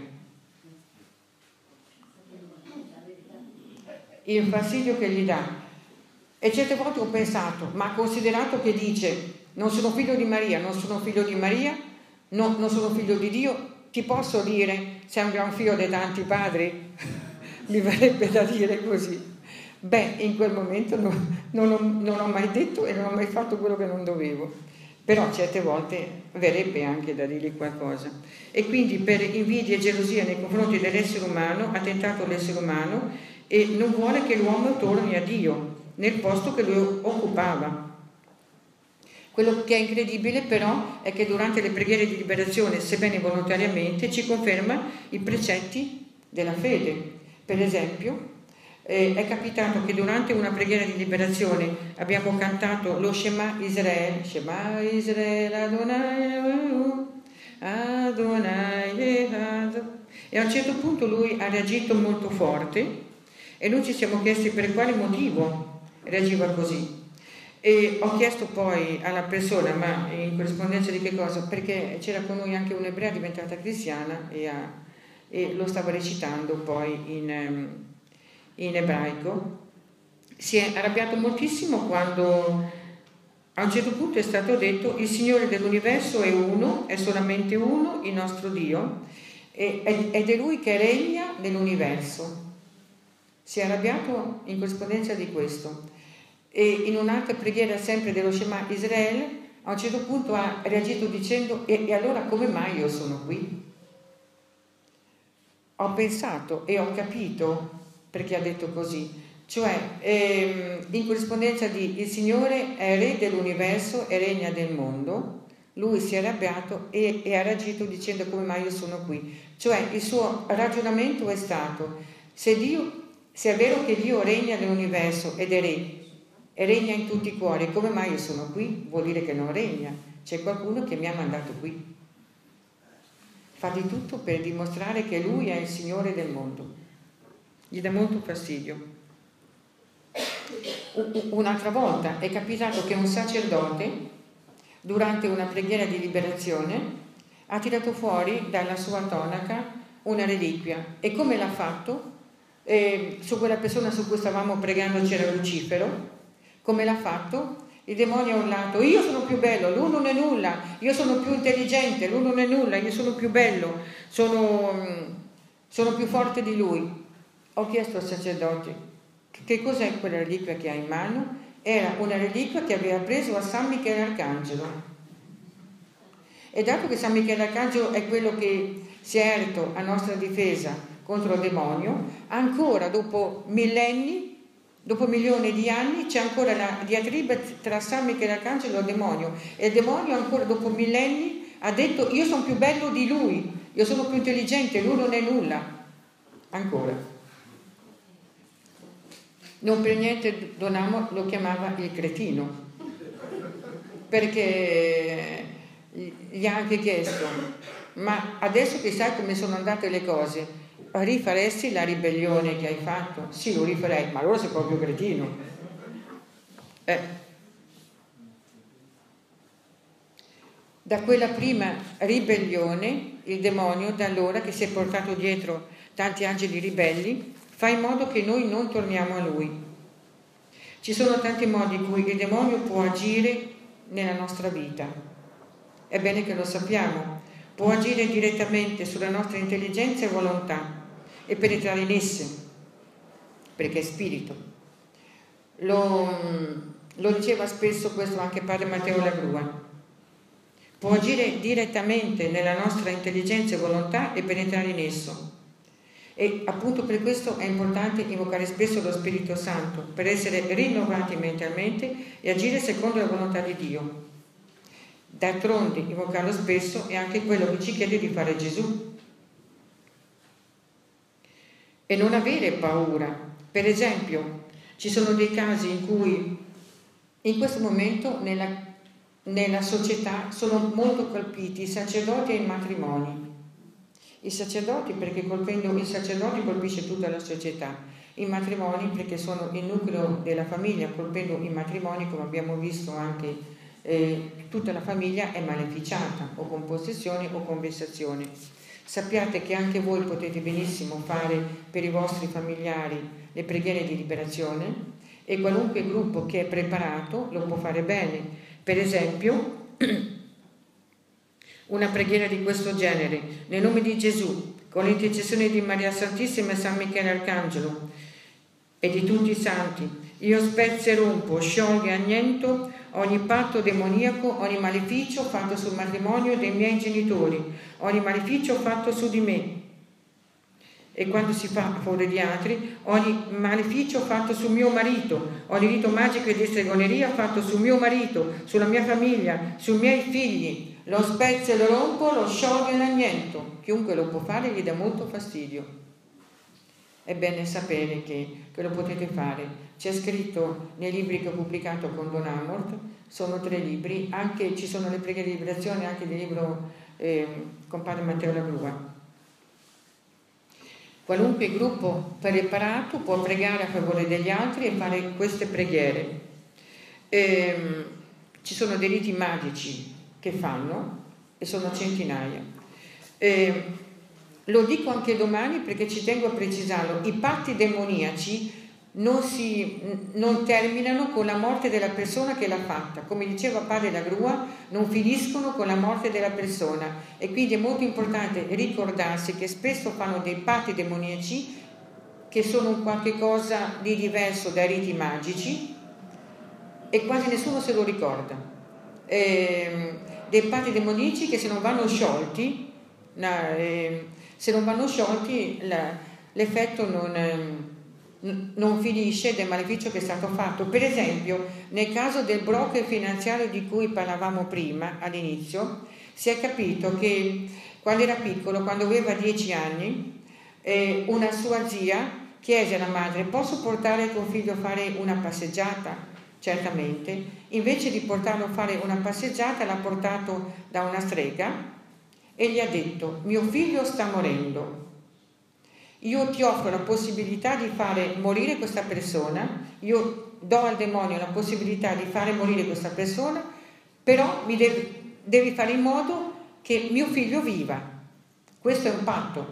Il fastidio che gli dà. E certe volte ho pensato, ma considerato che dice non sono figlio di Maria, non sono figlio di Maria, no, non sono figlio di Dio, ti posso dire sei un gran figlio dei tanti padri? Mi verrebbe da dire così. Beh, in quel momento non, non, ho, non ho mai detto e non ho mai fatto quello che non dovevo, però certe volte verrebbe anche da dire qualcosa. E quindi per invidia e gelosia nei confronti dell'essere umano ha tentato l'essere umano e non vuole che l'uomo torni a Dio nel posto che lui occupava. Quello che è incredibile però è che durante le preghiere di liberazione, sebbene volontariamente, ci conferma i precetti della fede. Per esempio, eh, è capitato che durante una preghiera di liberazione abbiamo cantato lo Shema Israele, Shema Israele Adonai, Adonai Echad, e a un certo punto lui ha reagito molto forte e noi ci siamo chiesti per quale motivo reagiva così. E ho chiesto poi alla persona, ma in corrispondenza di che cosa? Perché c'era con noi anche un'ebrea diventata cristiana e, ha, e lo stava recitando poi in, in ebraico. Si è arrabbiato moltissimo quando a un certo punto è stato detto il Signore dell'universo è uno, è solamente uno, il nostro Dio, ed è Lui che regna nell'universo. Si è arrabbiato in corrispondenza di questo. e in un'altra preghiera sempre dello Shema Israele a un certo punto ha reagito dicendo e, e allora come mai io sono qui? Ho pensato e ho capito perché ha detto così, cioè ehm, in corrispondenza di il Signore è re dell'universo e regna del mondo, lui si è arrabbiato e, e ha reagito dicendo come mai io sono qui, cioè il suo ragionamento è stato se Dio, se è vero che Dio regna nell'universo ed è re e regna in tutti i cuori, come mai io sono qui? Vuol dire che non regna, c'è qualcuno che mi ha mandato qui. Fa di tutto per dimostrare che lui è il Signore del mondo. Gli dà molto fastidio. Un'altra volta è capitato che un sacerdote, durante una preghiera di liberazione, ha tirato fuori dalla sua tonaca una reliquia. E come l'ha fatto? Eh, su quella persona su cui stavamo pregando c'era Lucifero. Come l'ha fatto? Il demonio ha urlato, io sono più bello, lui non è nulla, io sono più intelligente, lui non è nulla, io sono più bello, sono, sono più forte di lui. Ho chiesto al sacerdote, che cos'è quella reliquia che ha in mano? Era una reliquia che aveva preso a San Michele Arcangelo. E dato che San Michele Arcangelo è quello che si è erto a nostra difesa contro il demonio, ancora dopo millenni, dopo milioni di anni c'è ancora la diatriba tra San Michele Arcangelo e il demonio, e il demonio ancora dopo millenni ha detto io sono più bello di lui, io sono più intelligente, lui non è nulla, ancora. Non per niente Don Amo lo chiamava il cretino, perché gli ha anche chiesto, ma adesso che sai come sono andate le cose, rifaresti la ribellione che hai fatto? Sì, lo rifarei, ma allora sei proprio cretino. Eh. Da quella prima ribellione, il demonio, da allora che si è portato dietro tanti angeli ribelli, fa in modo che noi non torniamo a lui. Ci sono tanti modi in cui il demonio può agire nella nostra vita. È bene che lo sappiamo. Può agire direttamente sulla nostra intelligenza e volontà e penetrare in esse, perché è spirito. Lo, lo diceva spesso questo anche padre Matteo Lagrua. Può agire direttamente nella nostra intelligenza e volontà e penetrare in esso. E appunto per questo è importante invocare spesso lo Spirito Santo, per essere rinnovati mentalmente e agire secondo la volontà di Dio. D'altronde, invocarlo spesso è anche quello che ci chiede di fare Gesù. E non avere paura. Per esempio, ci sono dei casi in cui in questo momento nella, nella società sono molto colpiti i sacerdoti e i matrimoni. I sacerdoti perché colpendo i sacerdoti colpisce tutta la società, i matrimoni perché sono il nucleo della famiglia, colpendo i matrimoni, come abbiamo visto anche, eh, tutta la famiglia è maleficiata o con possessione o con vessazione. Sappiate che anche voi potete benissimo fare per i vostri familiari le preghiere di liberazione e qualunque gruppo che è preparato lo può fare bene. Per esempio, una preghiera di questo genere, nel nome di Gesù, con l'intercessione di Maria Santissima e San Michele Arcangelo e di tutti i santi, io spezzo e rompo, sciolgo e anniento ogni patto demoniaco, ogni maleficio fatto sul matrimonio dei miei genitori, ogni maleficio fatto su di me. E quando si fa a favore di altri, ogni maleficio fatto sul mio marito, ogni rito magico e di stregoneria fatto sul mio marito, sulla mia famiglia, sui miei figli, lo spezzo e lo rompo, lo sciolgo e l'anniento. Chiunque lo può fare gli dà molto fastidio. È bene sapere che, che lo potete fare. C'è scritto nei libri che ho pubblicato con Don Amort, sono tre libri, anche ci sono le preghiere di liberazione anche nel libro eh, con padre Matteo Lagrua. Qualunque gruppo preparato può pregare a favore degli altri e fare queste preghiere. Ehm, ci sono dei riti magici che fanno e sono centinaia. Ehm, lo dico anche domani perché ci tengo a precisarlo, i patti demoniaci non, si, non terminano con la morte della persona che l'ha fatta, come diceva padre Lagrua, non finiscono con la morte della persona, e quindi è molto importante ricordarsi che spesso fanno dei patti demoniaci che sono qualche cosa di diverso dai riti magici, e quasi nessuno se lo ricorda. Eh, dei patti demonici che se non vanno sciolti, la, eh, se non vanno sciolti la, l'effetto non, eh, non finisce del maleficio che è stato fatto. Per esempio, nel caso del broker finanziario di cui parlavamo prima, all'inizio, si è capito che quando era piccolo, quando aveva dieci anni, eh, una sua zia chiese alla madre: posso portare tuo figlio a fare una passeggiata? Certamente. Invece di portarlo a fare una passeggiata, l'ha portato da una strega e gli ha detto: mio figlio sta morendo, io ti offro la possibilità di fare morire questa persona, io do al demonio la possibilità di fare morire questa persona, però mi devi, devi fare in modo che mio figlio viva. Questo è un patto.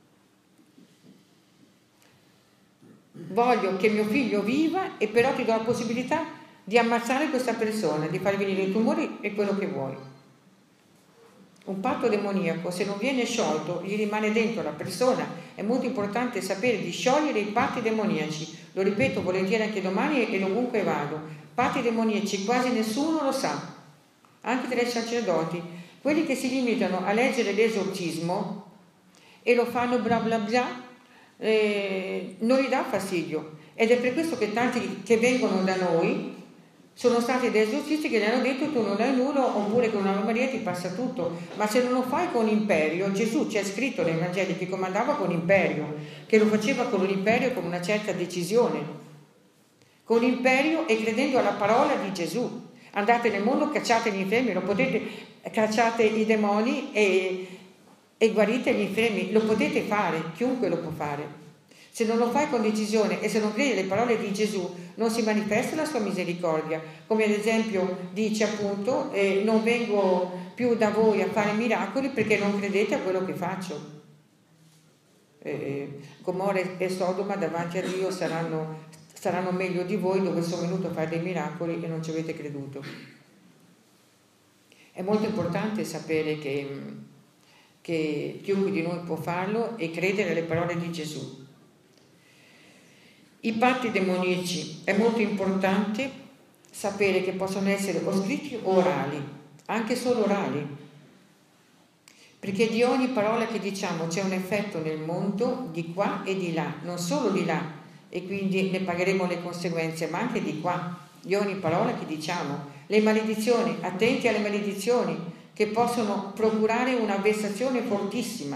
Voglio che mio figlio viva e però ti do la possibilità di ammazzare questa persona, di far venire i tumori e quello che vuoi. Un patto demoniaco, se non viene sciolto, gli rimane dentro la persona. È molto importante sapere di sciogliere i patti demoniaci. Lo ripeto volentieri anche domani e ovunque vado. Patti demoniaci quasi nessuno lo sa, anche tra i sacerdoti. Quelli che si limitano a leggere l'esorcismo e lo fanno bla bla bla, Eh, non gli dà fastidio, ed è per questo che tanti che vengono da noi sono stati dei esorcisti che gli hanno detto: tu non hai nulla, oppure con una Maria ti passa tutto. Ma se non lo fai con imperio, Gesù c'è scritto nei Vangeli che comandava con imperio, che lo faceva con l'imperio, con una certa decisione, con imperio e credendo alla parola di Gesù. Andate nel mondo, cacciate gli infermi, lo potete, cacciate i demoni e e guarite gli infermi, lo potete fare, chiunque lo può fare. Se non lo fai con decisione e se non credi alle parole di Gesù, non si manifesta la sua misericordia, come ad esempio dice appunto: eh, non vengo più da voi a fare miracoli perché non credete a quello che faccio. Eh, Gomorra e Sodoma davanti a Dio saranno, saranno meglio di voi, dove sono venuto a fare dei miracoli e non ci avete creduto. È molto importante sapere che che chiunque di noi può farlo e credere alle parole di Gesù. I patti demoniaci è molto importante sapere che possono essere o scritti o orali, anche solo orali, perché di ogni parola che diciamo c'è un effetto nel mondo di qua e di là, non solo di là, e quindi ne pagheremo le conseguenze, ma anche di qua, di ogni parola che diciamo. Le maledizioni, attenti alle maledizioni, che possono procurare una vessazione fortissima,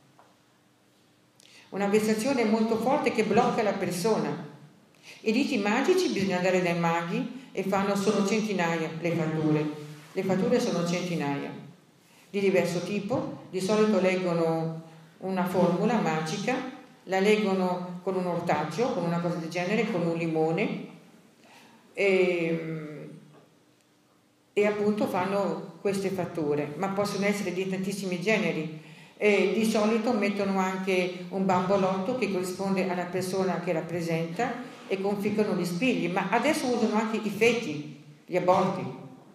una vessazione molto forte che blocca la persona. I riti magici bisogna andare dai maghi e fanno, sono centinaia le fatture, le fatture sono centinaia, di diverso tipo. Di solito leggono una formula magica, la leggono con un ortaggio, con una cosa del genere, con un limone, e e appunto fanno queste fatture, ma possono essere di tantissimi generi. E di solito mettono anche un bambolotto che corrisponde alla persona che rappresenta e conficcano gli spigli, ma adesso usano anche i feti, gli aborti.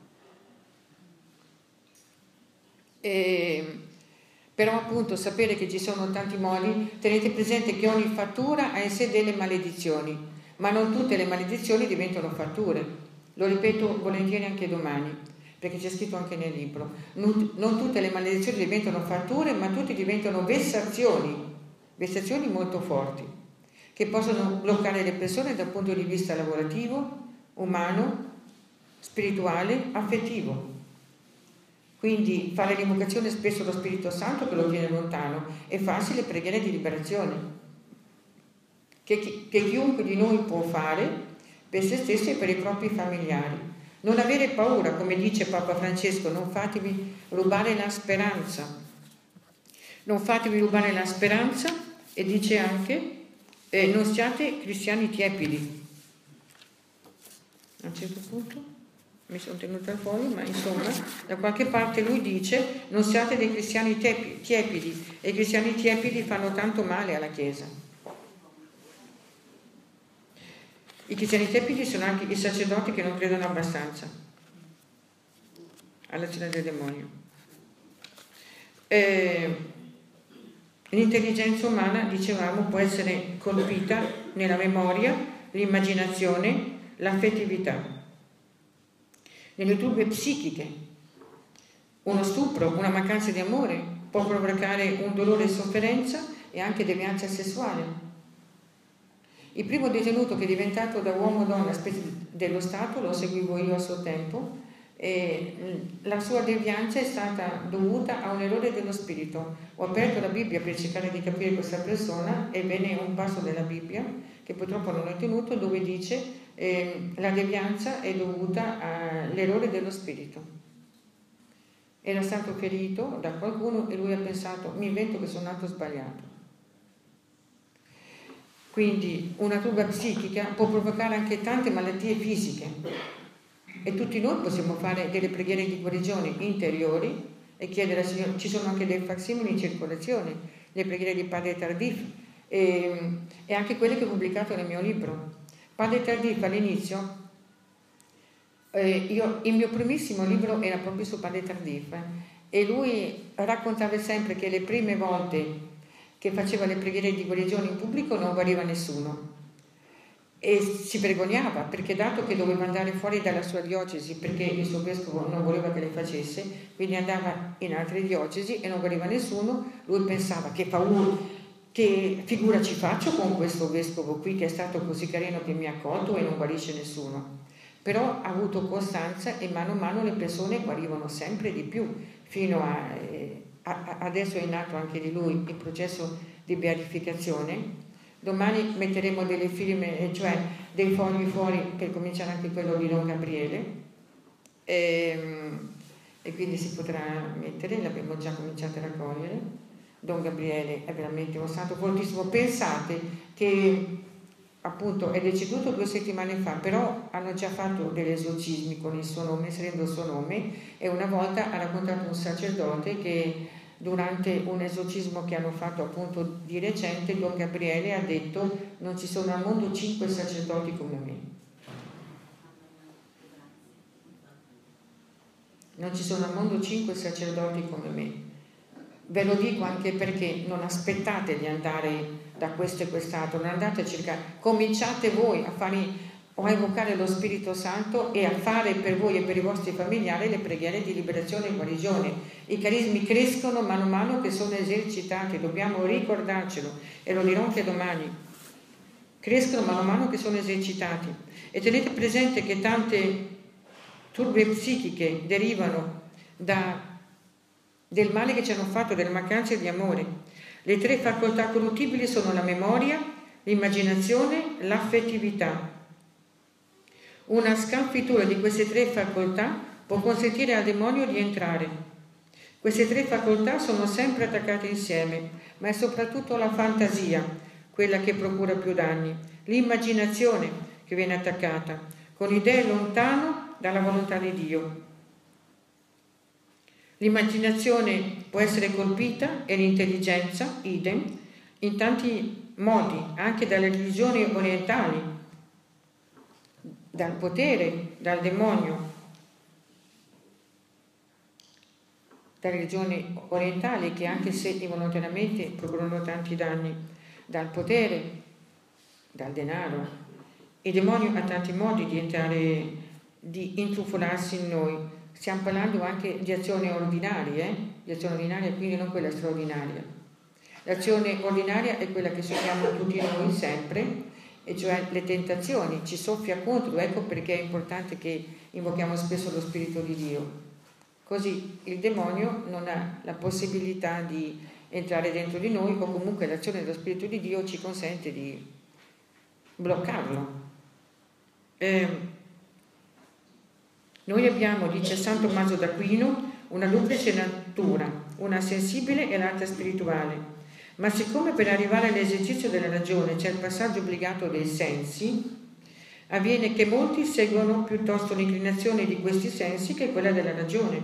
E, però appunto sapere che ci sono tanti modi. Tenete presente che ogni fattura ha in sé delle maledizioni, ma non tutte le maledizioni diventano fatture. Lo ripeto volentieri anche domani, perché c'è scritto anche nel libro. Non, non tutte le maledizioni diventano fatture, ma tutte diventano vessazioni, vessazioni molto forti, che possono bloccare le persone dal punto di vista lavorativo, umano, spirituale, affettivo. Quindi fare l'invocazione spesso allo Spirito Santo che lo tiene lontano e farsi le preghiere di liberazione, che, che chiunque di noi può fare per se stessi e per i propri familiari. Non avere paura, come dice Papa Francesco, non fatevi rubare la speranza. Non fatevi rubare la speranza, e dice anche eh, non siate cristiani tiepidi. A un certo punto mi sono tenuta al foglio, ma insomma da qualche parte lui dice non siate dei cristiani tiepidi, e i cristiani tiepidi fanno tanto male alla Chiesa. I cristiani tiepidi sono anche i sacerdoti che non credono abbastanza all'azione del demonio. Eh, l'intelligenza umana, dicevamo, può essere colpita nella memoria, l'immaginazione, l'affettività. nelle turbe psichiche. Uno stupro, una mancanza di amore può provocare un dolore e sofferenza e anche devianza sessuale. Il primo detenuto che è diventato da uomo o donna dello Stato, lo seguivo io a suo tempo, e la sua devianza è stata dovuta a un errore dello spirito. Ho aperto la Bibbia per cercare di capire questa persona e venne un passo della Bibbia, che purtroppo non ho tenuto, dove dice eh, la devianza è dovuta all'errore dello spirito. Era stato ferito da qualcuno e lui ha pensato: mi invento che sono nato sbagliato. Quindi una turba psichica può provocare anche tante malattie fisiche. E tutti noi possiamo fare delle preghiere di guarigione interiori e chiedere al Signore. Ci sono anche dei facsimili in circolazione, le preghiere di Padre Tardif e, e anche quelle che ho pubblicato nel mio libro. Padre Tardif all'inizio, eh, io, il mio primissimo libro era proprio su Padre Tardif eh, e lui raccontava sempre che le prime volte che faceva le preghiere di guarigione in pubblico non guariva nessuno. E si vergognava perché, dato che doveva andare fuori dalla sua diocesi perché il suo vescovo non voleva che le facesse, quindi andava in altre diocesi e non guariva nessuno, lui pensava: che paura, che figura ci faccio con questo vescovo qui che è stato così carino, che mi ha accolto e non guarisce nessuno. Però ha avuto costanza e mano a mano le persone guarivano sempre di più, fino a, eh, a adesso è nato anche di lui il processo di beatificazione. Domani metteremo delle firme, cioè dei fogli fuori per cominciare anche quello di Don Gabriele e, e quindi si potrà mettere, l'abbiamo già cominciato a raccogliere. Don Gabriele è veramente uno santo fortissimo. Pensate che appunto è deceduto due settimane fa, però hanno già fatto degli esorcismi con il suo nome, inserendo il suo nome, e una volta ha raccontato un sacerdote che durante un esorcismo che hanno fatto appunto di recente, Don Gabriele ha detto: non ci sono al mondo cinque sacerdoti come me. Non ci sono al mondo cinque sacerdoti come me. Ve lo dico anche perché non aspettate di andare da questo e quest'altro, non andate a cercare, cominciate voi a fare o a evocare lo Spirito Santo e a fare per voi e per i vostri familiari le preghiere di liberazione e guarigione. I carismi crescono mano a mano che sono esercitati, dobbiamo ricordarcelo, e lo dirò anche domani. Crescono mano a mano che sono esercitati. E tenete presente che tante turbe psichiche derivano da, del male che ci hanno fatto, delle mancanze di amore. Le tre facoltà corruttibili sono la memoria, l'immaginazione, l'affettività. Una scalfitura di queste tre facoltà può consentire al demonio di entrare. Queste tre facoltà sono sempre attaccate insieme, ma è soprattutto la fantasia quella che procura più danni, l'immaginazione che viene attaccata, con idee lontano dalla volontà di Dio. L'immaginazione può essere colpita e l'intelligenza, idem, in tanti modi, anche dalle religioni orientali, dal potere, dal demonio, dalle religioni orientali che, anche se involontariamente, procurano tanti danni, dal potere, dal denaro. Il demonio ha tanti modi di entrare, di intrufolarsi in noi. Stiamo parlando anche di azioni ordinarie, eh? di azione ordinaria, quindi non quella straordinaria. L'azione ordinaria è quella che soffiamo tutti noi sempre, e cioè le tentazioni, ci soffia contro. Ecco perché è importante che invochiamo spesso lo Spirito di Dio. Così il demonio non ha la possibilità di entrare dentro di noi, o comunque l'azione dello Spirito di Dio ci consente di bloccarlo. Eh, noi abbiamo, dice San Tommaso d'Aquino, una duplice natura, una sensibile e l'altra spirituale. Ma siccome per arrivare all'esercizio della ragione c'è il passaggio obbligato dei sensi, avviene che molti seguono piuttosto l'inclinazione di questi sensi che quella della ragione.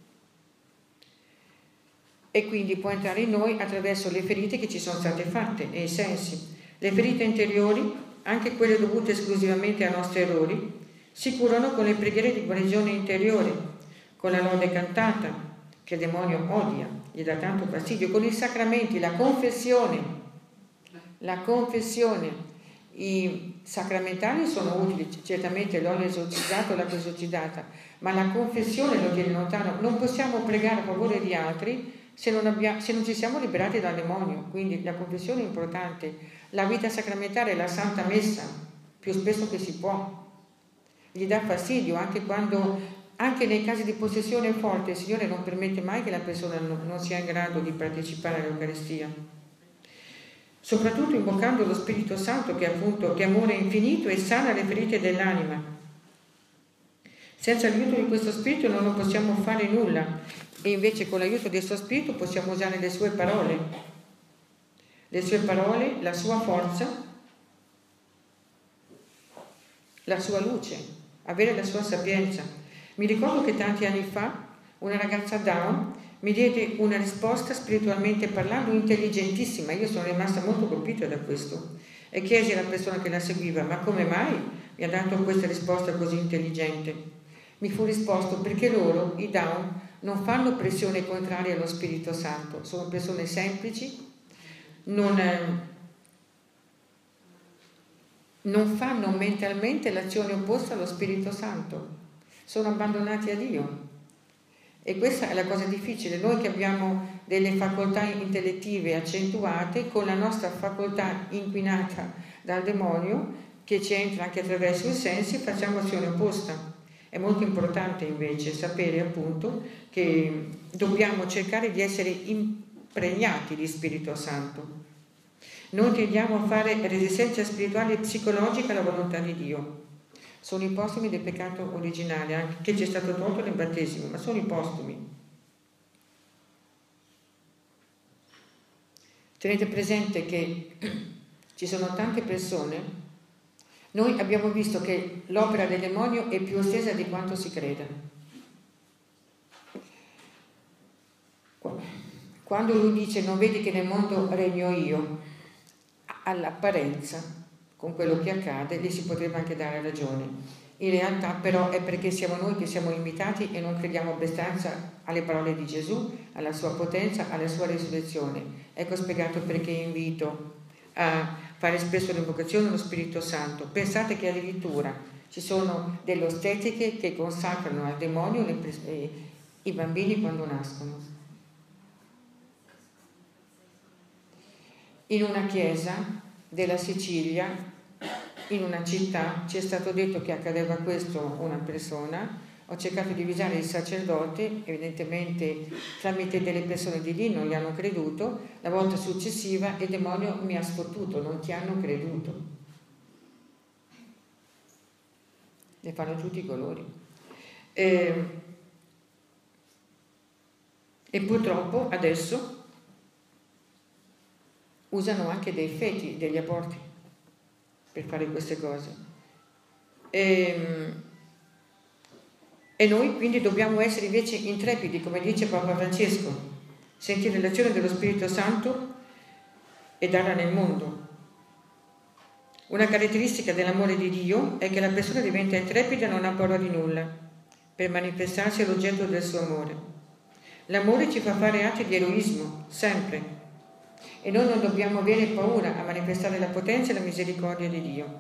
E quindi può entrare in noi attraverso le ferite che ci sono state fatte e i sensi. Le ferite interiori, anche quelle dovute esclusivamente ai nostri errori, si curano con le preghiere di guarigione interiore, con la lode cantata, che il demonio odia, gli dà tanto fastidio, con i sacramenti, la confessione, la confessione, I sacramentali sono utili, certamente l'olio esorcizzato o l'acqua esorcizzata, ma la confessione lo tiene lontano. Non possiamo pregare a favore di altri se non, abbiamo, se non ci siamo liberati dal demonio, quindi la confessione è importante. La vita sacramentale è la Santa Messa, più spesso che si può. Gli dà fastidio anche quando, anche nei casi di possessione forte, il Signore non permette mai che la persona non, non sia in grado di partecipare all'Eucaristia. Soprattutto invocando lo Spirito Santo che appunto che amore infinito e sana le ferite dell'anima. Senza l'aiuto di questo Spirito non possiamo fare nulla e invece con l'aiuto del suo Spirito possiamo usare le sue parole, le sue parole, la sua forza, la sua luce, avere la sua sapienza. Mi ricordo che tanti anni fa una ragazza Down mi diede una risposta spiritualmente parlando intelligentissima. Io sono rimasta molto colpita da questo e chiesi alla persona che la seguiva: ma come mai mi ha dato questa risposta così intelligente? Mi fu risposto: perché loro, i Down, non fanno pressione contraria allo Spirito Santo, sono persone semplici, non, non fanno mentalmente l'azione opposta allo Spirito Santo, sono abbandonati a Dio. E questa è la cosa difficile, noi che abbiamo delle facoltà intellettive accentuate, con la nostra facoltà inquinata dal demonio, che ci entra anche attraverso i sensi, facciamo azione opposta. È molto importante invece sapere appunto che dobbiamo cercare di essere impregnati di Spirito Santo. Noi tendiamo a fare resistenza spirituale e psicologica alla volontà di Dio. Sono i postumi del peccato originale, anche che ci è stato tolto nel battesimo, ma sono i postumi. Tenete presente che ci sono tante persone, noi abbiamo visto che l'opera del demonio è più estesa di quanto si creda. Quando lui dice non vedi che nel mondo regno io, all'apparenza, con quello che accade, lì si potrebbe anche dare ragione. In realtà però è perché siamo noi che siamo limitati e non crediamo abbastanza alle parole di Gesù, alla sua potenza, alla sua risurrezione. Ecco spiegato perché invito a fare spesso l'invocazione dello Spirito Santo. Pensate che addirittura ci sono delle ostetiche che consacrano al demonio le, eh, i bambini quando nascono. In una chiesa della Sicilia, in una città, ci è stato detto che accadeva questo a una persona. Ho cercato di avvisare il sacerdote, evidentemente tramite delle persone di lì non gli hanno creduto. La volta successiva il demonio mi ha sfottuto: non ti hanno creduto. Ne fanno tutti i colori. E, e purtroppo adesso usano anche dei feti, degli aborti, per fare queste cose. E, e noi quindi dobbiamo essere invece intrepidi, come dice Papa Francesco, sentire l'azione dello Spirito Santo e darla nel mondo. Una caratteristica dell'amore di Dio è che la persona diventa intrepida e non ha paura di nulla, per manifestarsi all'oggetto del suo amore. L'amore ci fa fare atti di eroismo, sempre. E noi non dobbiamo avere paura a manifestare la potenza e la misericordia di Dio.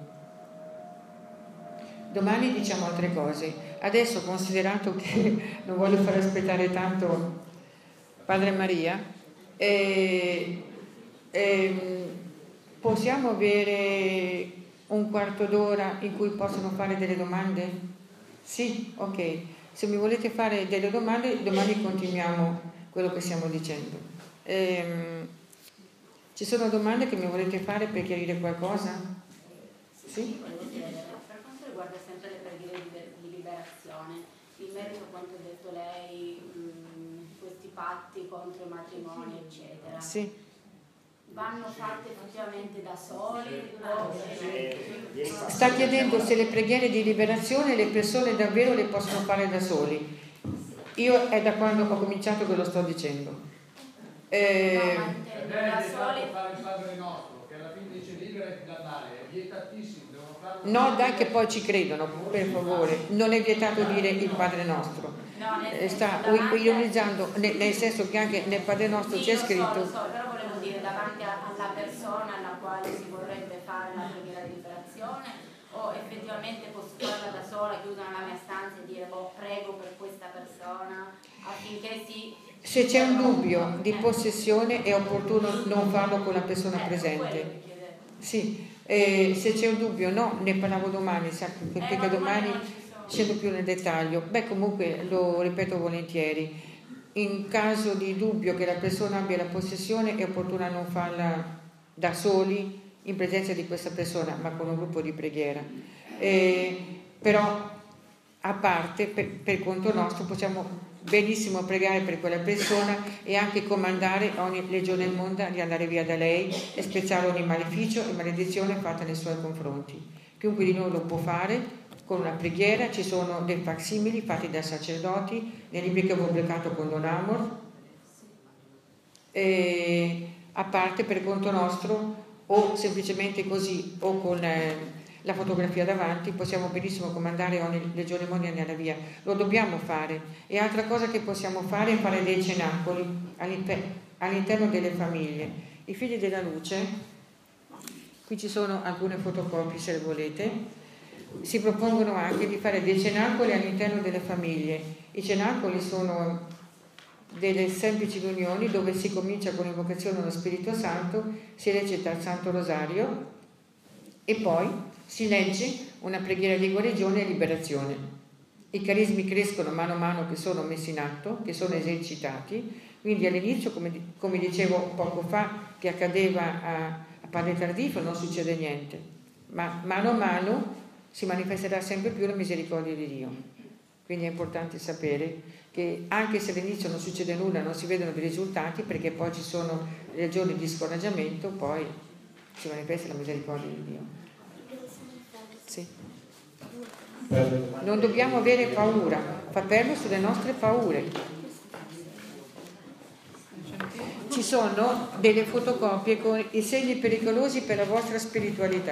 Domani diciamo altre cose. Adesso, considerato che non voglio far aspettare tanto Padre Maria, eh, eh, possiamo avere un quarto d'ora in cui possono fare delle domande? Sì? Ok. Se mi volete fare delle domande, domani continuiamo quello che stiamo dicendo. Eh, Ci sono domande che mi volete fare per chiarire qualcosa? Sì? Per quanto riguarda sempre le preghiere di liberazione, in merito a quanto ha detto lei, mh, questi patti contro i matrimoni, eccetera, Sì. vanno fatte effettivamente da soli? O... Sta chiedendo se le preghiere di liberazione le persone davvero le possono fare da soli. Io è da quando ho cominciato che lo sto dicendo. Eh, no, ma intendo da soli... fare il Padre Nostro, che alla fine dice libera e fidandare, è vietatissimo, devono farlo. no, dai che poi ci credono, per favore. Non è vietato dire il Padre Nostro. No, nel Eh, Sta senso, davanti ironizzando, nel, nel senso che anche nel Padre Nostro sì, c'è lo scritto. So, lo so, però volevo dire davanti alla persona alla quale si vorrebbe fare la preghiera di liberazione. affinché si... Se c'è un dubbio di possessione è opportuno non farlo con la persona Eh, quello presente. che chiedevo. Sì, eh, se c'è un dubbio no, ne parlavo domani, sa, perché Eh, ma domani domani non ci sono. scendo più nel dettaglio. Beh, comunque lo ripeto volentieri. In caso di dubbio che la persona abbia la possessione è opportuno non farla da soli in presenza di questa persona, ma con un gruppo di preghiera. Eh, però a parte, per, per conto nostro, possiamo benissimo pregare per quella persona e anche comandare ogni legione immonda di andare via da lei e spezzare ogni maleficio e maledizione fatta nei suoi confronti. Chiunque di noi lo può fare con una preghiera. Ci sono dei facsimili fatti da sacerdoti nei libri che ho pubblicato con Don Amor, e a parte per conto nostro o semplicemente così o con eh, la fotografia davanti possiamo benissimo comandare ogni legione immonda di andare via. Lo dobbiamo fare. E altra cosa che possiamo fare è fare dei cenacoli all'interno delle famiglie. I figli della luce, qui ci sono alcune fotocopie se le volete, si propongono anche di fare dei cenacoli all'interno delle famiglie. I cenacoli sono delle semplici riunioni dove si comincia con l'invocazione allo Spirito Santo, si recita il Santo Rosario e poi si legge una preghiera di guarigione e liberazione. I carismi crescono mano a mano che sono messi in atto, che sono esercitati, quindi all'inizio, come, come dicevo poco fa, che accadeva a, a Padre Tardifo, non succede niente, ma mano a mano si manifesterà sempre più la misericordia di Dio. Quindi è importante sapere che anche se all'inizio non succede nulla, non si vedono dei risultati, perché poi ci sono le giorni di scoraggiamento, poi si manifesta la misericordia di Dio. Sì. Non dobbiamo avere paura, fa perno sulle nostre paure. Ci sono delle fotocopie con i segni pericolosi per la vostra spiritualità.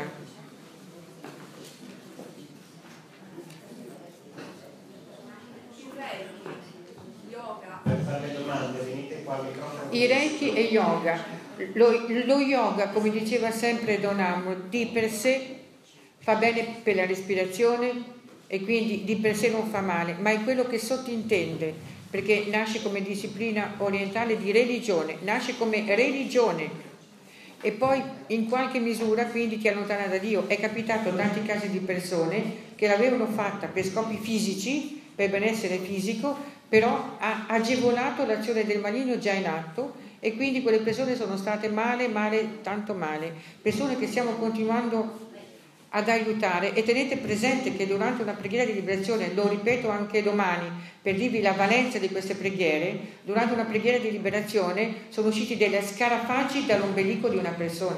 Per fare le domande venite qua al microfono. I Reiki e yoga. Lo, lo yoga, come diceva sempre Don Amor, di per sé fa bene per la respirazione e quindi di per sé non fa male, ma è quello che sottintende, perché nasce come disciplina orientale di religione, nasce come religione e poi in qualche misura quindi ti allontana da Dio. È capitato tanti casi di persone che l'avevano fatta per scopi fisici, per benessere fisico, però ha agevolato l'azione del maligno già in atto e quindi quelle persone sono state male, male, tanto male. Persone che stiamo continuando ad aiutare, e tenete presente che durante una preghiera di liberazione, lo ripeto anche domani per dirvi la valenza di queste preghiere, durante una preghiera di liberazione sono usciti delle scarafaggi dall'ombelico di una persona.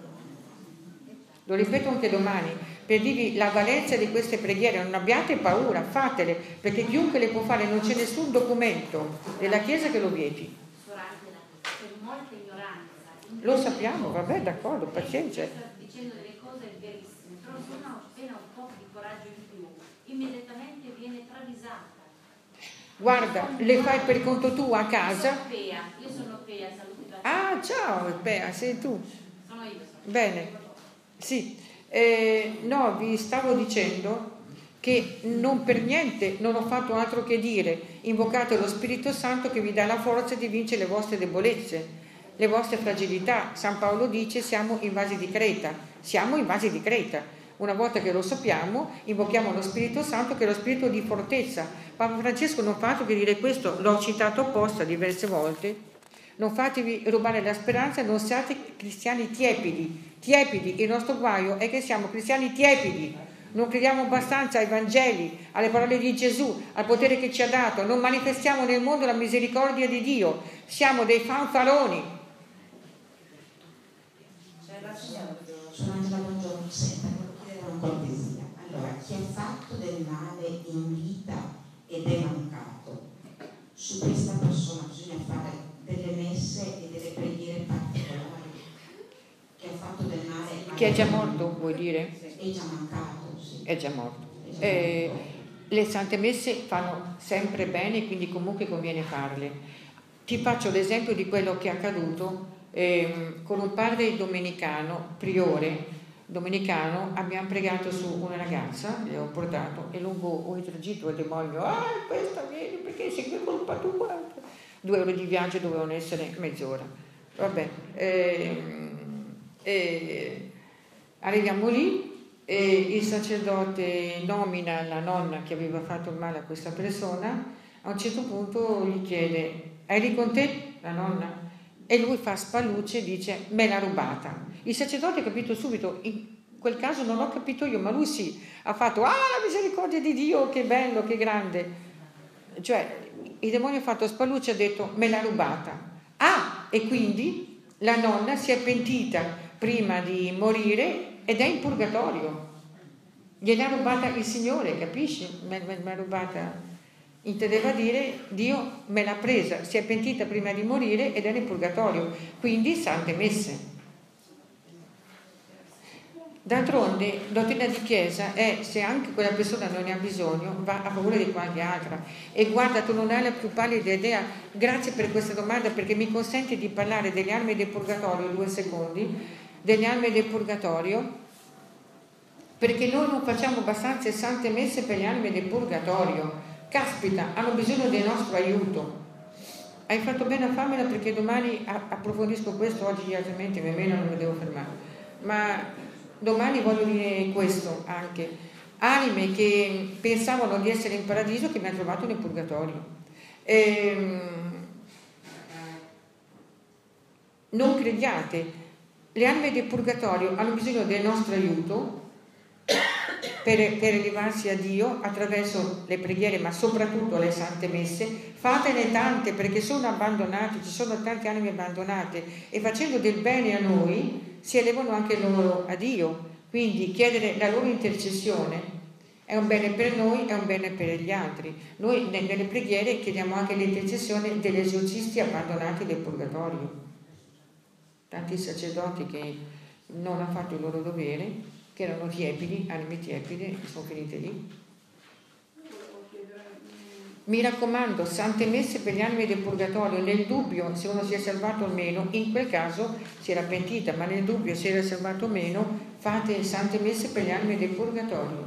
Lo ripeto anche domani per dirvi la valenza di queste preghiere. Non abbiate paura, fatele, perché chiunque le può fare, non c'è nessun documento della Chiesa che lo vieti. C'è molta ignoranza. Lo sappiamo, vabbè, d'accordo, pazienza. Sta dicendo delle cose verissime, però se uno appena un po' di coraggio in più, immediatamente viene travisata. Guarda, le fai per conto tuo a casa? Io sono Pea, io sono Pea, saluti da Ah, ciao, Pea, sei tu. Sono io. Bene, sì. Eh, no, vi stavo dicendo che non per niente non ho fatto altro che dire: invocate lo Spirito Santo che vi dà la forza di vincere le vostre debolezze, le vostre fragilità. San Paolo dice: siamo invasi di Creta, siamo invasi di Creta. Una volta che lo sappiamo, invochiamo lo Spirito Santo, che è lo spirito di fortezza. Papa Francesco non fa altro che dire questo, l'ho citato apposta diverse volte: non fatevi rubare la speranza, non siate cristiani tiepidi. Tiepidi, il nostro guaio è che siamo cristiani tiepidi, non crediamo abbastanza ai Vangeli, alle parole di Gesù, al potere che ci ha dato, non manifestiamo nel mondo la misericordia di Dio, siamo dei fanfaroni. Sono Angela Buongiorno, senta, volevo chiedere una cortesia. Allora, chi ha fatto del male in vita ed è mancato, su questa persona bisogna fare delle messe e delle preghiere particolari. Chi ha fatto del male, Chi è già morto, vuoi dire? È già mancato, sì. È già morto. Eh, le Sante Messe fanno sempre bene, quindi comunque conviene farle. Ti faccio l'esempio di quello che è accaduto eh, con un padre domenicano, priore, domenicano, abbiamo pregato su una ragazza, le ho portato e lungo ho tragitto il demonio, ah questa vieni perché sei qui colpa tua, due ore di viaggio dovevano essere mezz'ora, vabbè, eh, eh, arriviamo lì e il sacerdote nomina la nonna che aveva fatto il male a questa persona, a un certo punto gli chiede, hai lì con te la nonna? E lui fa spallucce e dice, me l'ha rubata. Il sacerdote ha capito subito, in quel caso non l'ho capito io, ma lui sì, ha fatto, ah la misericordia di Dio, che bello, che grande. Cioè, il demonio ha fatto spallucce e ha detto, me l'ha rubata. Ah, e quindi la nonna si è pentita prima di morire ed è in purgatorio. Gliel'ha rubata il Signore, capisci? Me l'ha rubata. Intendeva dire, Dio me l'ha presa, si è pentita prima di morire ed è in purgatorio. Quindi sante messe. D'altronde, dottrina di Chiesa è, se anche quella persona non ne ha bisogno, va a favore di qualche altra. E guarda, tu non hai la più pallida idea, grazie per questa domanda perché mi consente di parlare delle anime del purgatorio, due secondi, delle anime del purgatorio, perché noi non facciamo abbastanza sante messe per le anime del purgatorio. Caspita, hanno bisogno del nostro aiuto. Hai fatto bene a farmela perché domani approfondisco questo, oggi altrimenti nemmeno non mi devo fermare. Ma domani voglio dire questo anche. Anime che pensavano di essere in paradiso che mi hanno trovato nel purgatorio. Ehm, non crediate, le anime del purgatorio hanno bisogno del nostro aiuto per, per elevarsi a Dio attraverso le preghiere, ma soprattutto le sante messe. Fatene tante perché sono abbandonate, ci sono tante anime abbandonate e facendo del bene a noi si elevano anche loro a Dio, quindi chiedere la loro intercessione è un bene per noi, è un bene per gli altri. Noi nelle preghiere chiediamo anche l'intercessione degli esorcisti abbandonati del purgatorio, tanti sacerdoti che non hanno fatto il loro dovere, che erano tiepidi, anime tiepide, sono finite lì. Mi raccomando, sante messe per gli anime del purgatorio, nel dubbio se uno si è salvato o meno, in quel caso si era pentita, ma nel dubbio se era salvato o meno, fate sante messe per gli anime del purgatorio.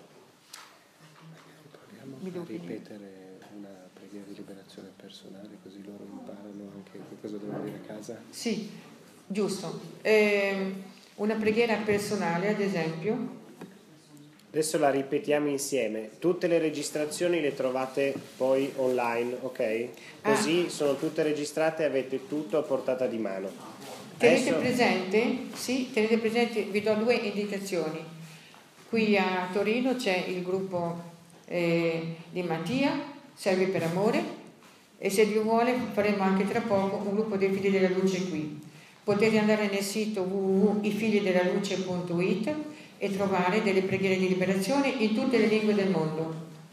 Vogliamo ripetere una preghiera di liberazione personale così loro imparano anche che cosa devono dire a casa? Sì, giusto. Eh, una preghiera personale, ad esempio. Adesso la ripetiamo insieme. Tutte le registrazioni le trovate poi online, ok? Così ah. sono tutte registrate e avete tutto a portata di mano. Tenete Adesso... presente, sì, tenete presente, vi do due indicazioni. Qui a Torino c'è il gruppo eh, di Mattia, Servi per Amore, e se Dio vuole faremo anche tra poco un gruppo dei Figli della Luce qui. Potete andare nel sito w w w punto i figli della luce punto i t e trovare delle preghiere di liberazione in tutte le lingue del mondo.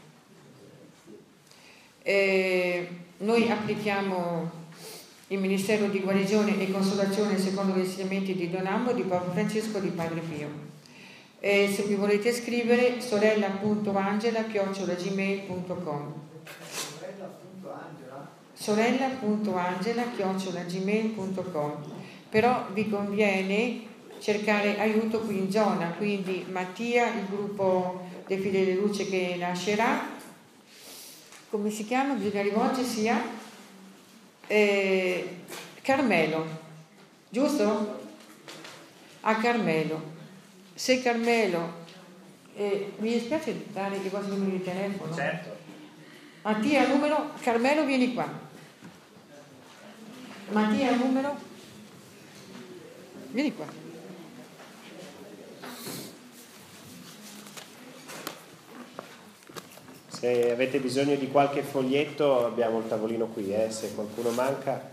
Eh, noi applichiamo il Ministero di Guarigione e Consolazione secondo gli insegnamenti di Don Ambo, di Papa Francesco, di Padre Pio. Eh, se mi volete scrivere, sorella punto angela chiocciola gmail punto com. sorella punto angela chiocciola gmail punto com. Però vi conviene cercare aiuto qui in zona, quindi Mattia, il gruppo dei Figli della Luce che nascerà, come si chiama? Bisogna rivolgersi a eh, Carmelo, giusto? A Carmelo. Se Carmelo, eh, mi dispiace dare i vostri numeri di telefono? Certo. Mattia, numero, Carmelo vieni qua. Mattia, numero, vieni qua. Se avete bisogno di qualche foglietto abbiamo il tavolino qui, eh, se qualcuno manca.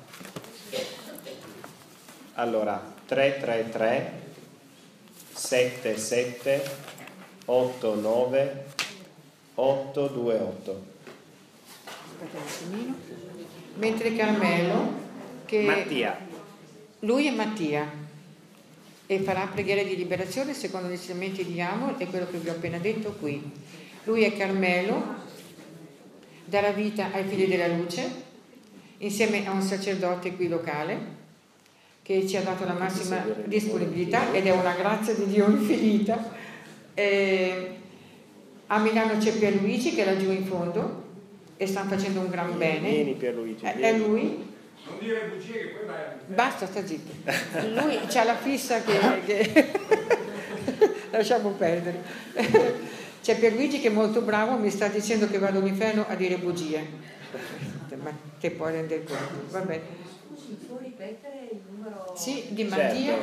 Allora, tre tre tre sette sette otto nove otto due otto. Aspetta un attimino. Mentre Carmelo, che Mattia. Lui è Mattia e farà preghiere di liberazione secondo gli insegnamenti di Amor e quello che vi ho appena detto qui. Lui è Carmelo, darà vita ai Figli della Luce insieme a un sacerdote qui locale che ci ha dato la massima disponibilità ed è una grazia di Dio infinita. Eh, a Milano c'è Pierluigi che è laggiù in fondo e stanno facendo un gran bene. Vieni Pierluigi, È, vieni. è lui. Non dire bugie che poi vai a... Basta, sta zitto. Lui c'ha la fissa che... che... lasciamo perdere. C'è Pierluigi che è molto bravo, mi sta dicendo che vado all'inferno a dire bugie. Ma te puoi rendere conto, va bene. Scusi, può ripetere il numero? Sì, di Mattia.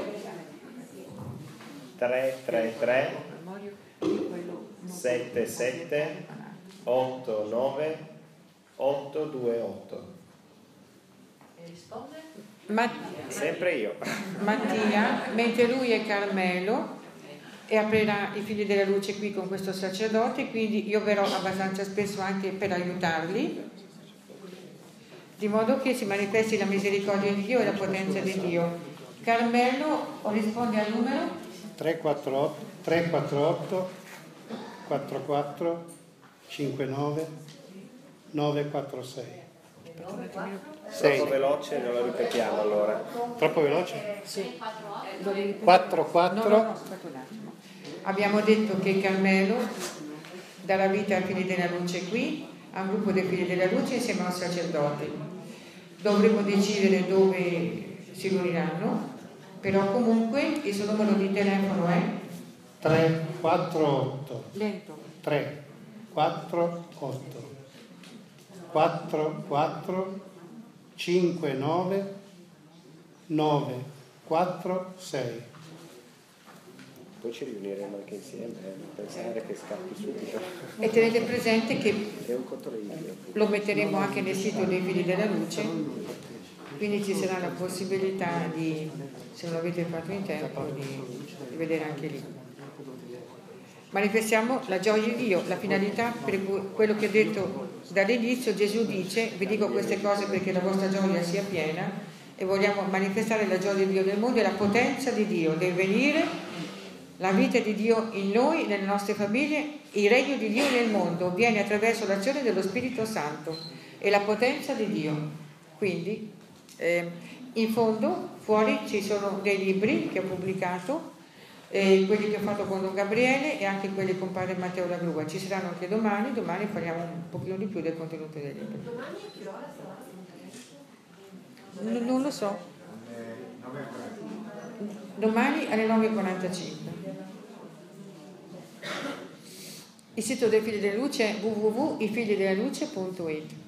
tre tre tre sette sette otto nove otto due otto. E risponde? Ma... Sempre io. Mattia, mentre lui è Carmelo e aprirà i figli della luce qui con questo sacerdote, quindi io verrò abbastanza spesso anche per aiutarli, di modo che si manifesti la misericordia di Dio e la potenza di Dio. Carmelo risponde al numero tre quattro otto quattro quattro cinque nove nove quattro sei. Troppo veloce, non lo ripetiamo allora. Troppo veloce? Sì. quattro quattro. No, no, no, aspetta un attimo. Abbiamo detto che Carmelo darà vita ai figli della luce qui, a un gruppo dei figli della luce insieme a un sacerdote. Dovremo decidere dove si riuniranno, però comunque il suo numero di telefono è tre quattro otto lento. tre quattro otto quattro quattro cinque nove nove quattro sei. Poi ci riuniremo anche insieme, eh, non pensare che scappi subito. E tenete presente che È un controllino. lo metteremo anche nel sito dei figli della luce, quindi ci sarà la possibilità di, se non l'avete fatto in tempo, di, di vedere anche lì. Manifestiamo la gioia di Dio, la finalità per cui, quello che ho detto dall'inizio. Gesù dice: vi dico queste cose perché la vostra gioia sia piena, e vogliamo manifestare la gioia di Dio nel mondo e la potenza di Dio deve venire, la vita di Dio in noi, nelle nostre famiglie. Il regno di Dio nel mondo viene attraverso l'azione dello Spirito Santo e la potenza di Dio. Quindi eh, in fondo fuori ci sono dei libri che ho pubblicato, eh, quelli che ho fatto con Don Gabriele e anche quelli con Padre Matteo Lagrua. Ci saranno anche domani, domani faremo un pochino di più del contenuto dei libri. Domani a che ora sarà? Non, non lo so. Domani alle nove e quarantacinque. Il sito dei Figli della Luce è w w w punto i figli della luce punto it. Io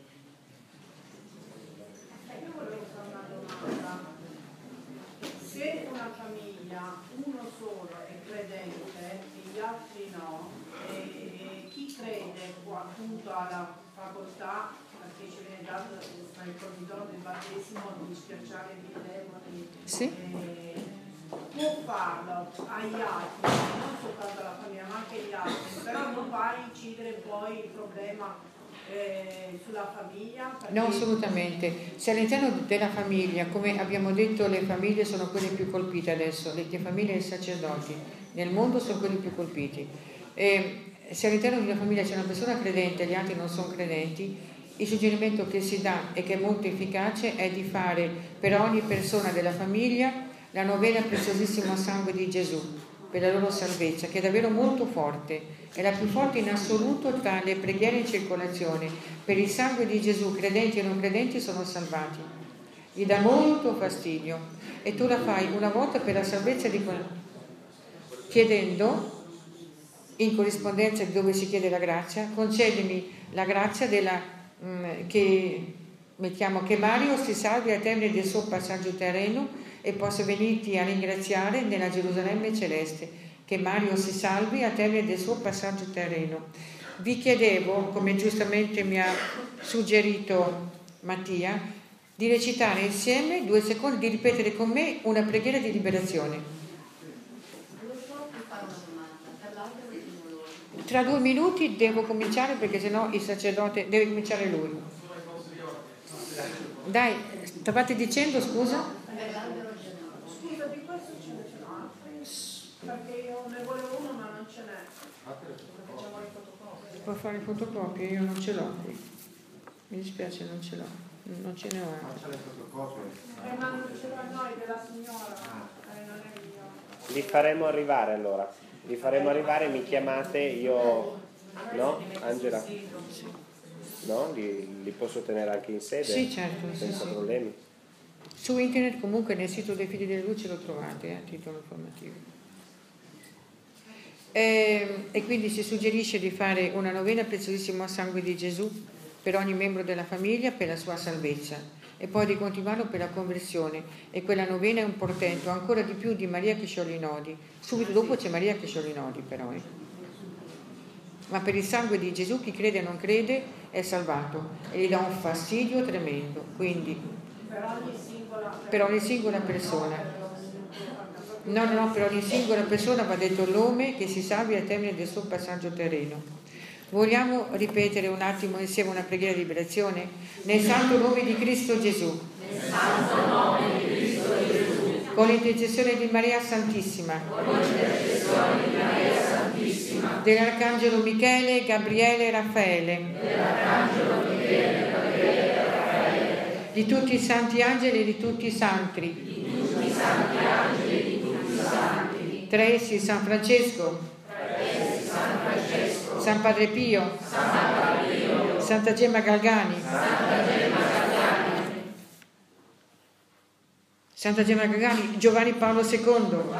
volevo fare una domanda. Se una famiglia, uno solo è credente e gli altri no, e, e chi crede può appunto ha la facoltà, perché ci viene dato nel corridoio del battesimo, di schiacciare i demoni, Sì. e, può farlo agli altri, non soltanto alla famiglia ma anche agli altri, però non va a incidere poi il problema eh, sulla famiglia? Perché... No, assolutamente. Se all'interno della famiglia, come abbiamo detto, le famiglie sono quelle più colpite adesso, le famiglie dei sacerdoti nel mondo sono quelli più colpiti. E se all'interno di una famiglia c'è una persona credente e gli altri non sono credenti, il suggerimento che si dà e che è molto efficace è di fare per ogni persona della famiglia la novena preziosissimo sangue di Gesù per la loro salvezza, che è davvero molto forte, è la più forte in assoluto tra le preghiere in circolazione. Per il sangue di Gesù credenti e non credenti sono salvati. Gli dà molto fastidio e tu la fai una volta per la salvezza di quel... chiedendo, in corrispondenza di dove si chiede la grazia, concedimi la grazia della mh, che mettiamo che Mario si salvi al termine del suo passaggio terreno e possa venirti a ringraziare nella Gerusalemme celeste, che Mario si salvi al termine del suo passaggio terreno. Vi chiedevo, come giustamente mi ha suggerito Mattia, di recitare insieme due secondi, di ripetere con me una preghiera di liberazione. Tra due minuti devo cominciare, perché sennò il sacerdote deve cominciare lui. Dai, stavate dicendo, scusa? Scusa, di questo ce ne sono altri? Perché io ne volevo uno ma non ce n'è. Facciamo le fotocopie. Può fare fotocopie? Io non ce l'ho qui. Mi dispiace, non ce l'ho. non ce ne ho altri. Eh, ma non ce l'ha noi della signora, eh, non è mio. Li faremo arrivare allora, li faremo arrivare, mi chiamate, io, no Angela? No? Li, li posso tenere anche in sede? Sì, certo, senza sì, problemi. Sì. Su internet comunque nel sito dei Figli della Luce lo trovate, eh, a titolo informativo. E, e quindi si suggerisce di fare una novena preziosissimo sangue di Gesù per ogni membro della famiglia, per la sua salvezza, e poi di continuarlo per la conversione, e quella novena è un portento ancora di più di Maria che scioglie i nodi. Subito dopo c'è Maria che scioglie i nodi però, eh. Ma per il sangue di Gesù chi crede e non crede è salvato, e gli dà un fastidio tremendo, quindi Per ogni singola, per ogni singola persona. No, no, no, per ogni singola persona va detto il nome che si salvi al termine del suo passaggio terreno. Vogliamo ripetere un attimo insieme una preghiera di liberazione? Nel santo nome di Cristo Gesù. Nel santo nome di Cristo Gesù. Con l'intercessione di Maria Santissima. Con l'intercessione di Maria Santissima. Dell'Arcangelo Michele, Gabriele e Raffaele. Dell'Arcangelo Michele, Gabriele e Raffaele. Di tutti i santi angeli e di tutti i santi. Di tutti i santi angeli e di tutti i santi. Tra essi San Francesco. Tra essi San Francesco. San Padre Pio. San Padre Pio. Santa Gemma Galgani. Santa Gemma Galgani. Santa Gemma Galgani, Giovanni Paolo secondo.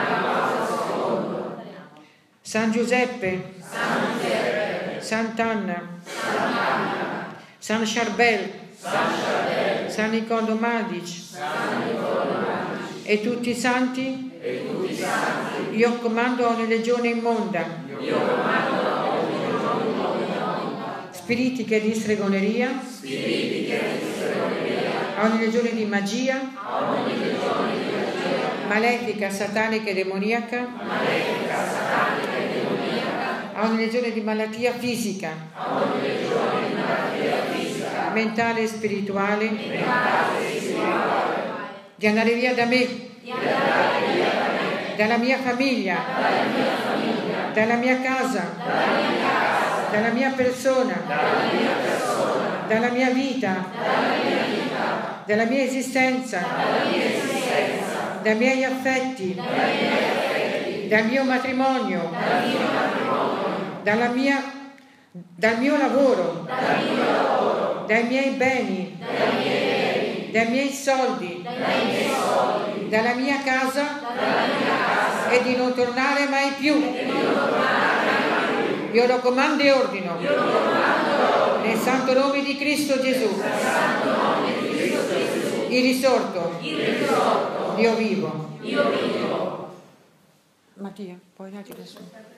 San Giuseppe. San Giuseppe. Sant'Anna. Sant'Anna. San Charbel. San Charbel. San Niccolò Madic. San Niccolò Madic. E tutti i santi. E tutti i santi. Io comando ogni legione immonda. Io comando ogni legione immonda. Spiritiche di stregoneria. Spiritiche di stregoneria. Ogni legione di magia. Ogni legione di magia. Malefica, satanica e demoniaca. Malefica, satanica e demoniaca. Ogni legione di malattia fisica. Ogni legione di malattia fisica. Mentale e spirituale. Mentale e spirituale. Di andare via da me. Di andare via da me. Dalla mia famiglia. Dalla mia famiglia. Dalla mia casa. Dalla mia casa. Dalla mia persona. Dalla mia persona. Dalla mia vita. Dalla mia vita. Dalla mia esistenza. Dalla mia esistenza. Dai miei affetti. Dai miei affetti. Dal mio matrimonio. Dal mio matrimonio. Dalla mia, dal mio lavoro. Dal mio lavoro. Dai miei beni. Dai miei beni. Dai miei soldi. Dai miei soldi. Dalla mia casa. Dalla mia casa. E di non tornare mai più. E di non tornare mai più. Io lo comando e ordino. Io lo comando. Nel santo nome di Cristo Gesù. Nel santo nome di Cristo Gesù. Il risorto. Il risorto. Dio vivo. Io vivo. Mattia, puoi darti da su?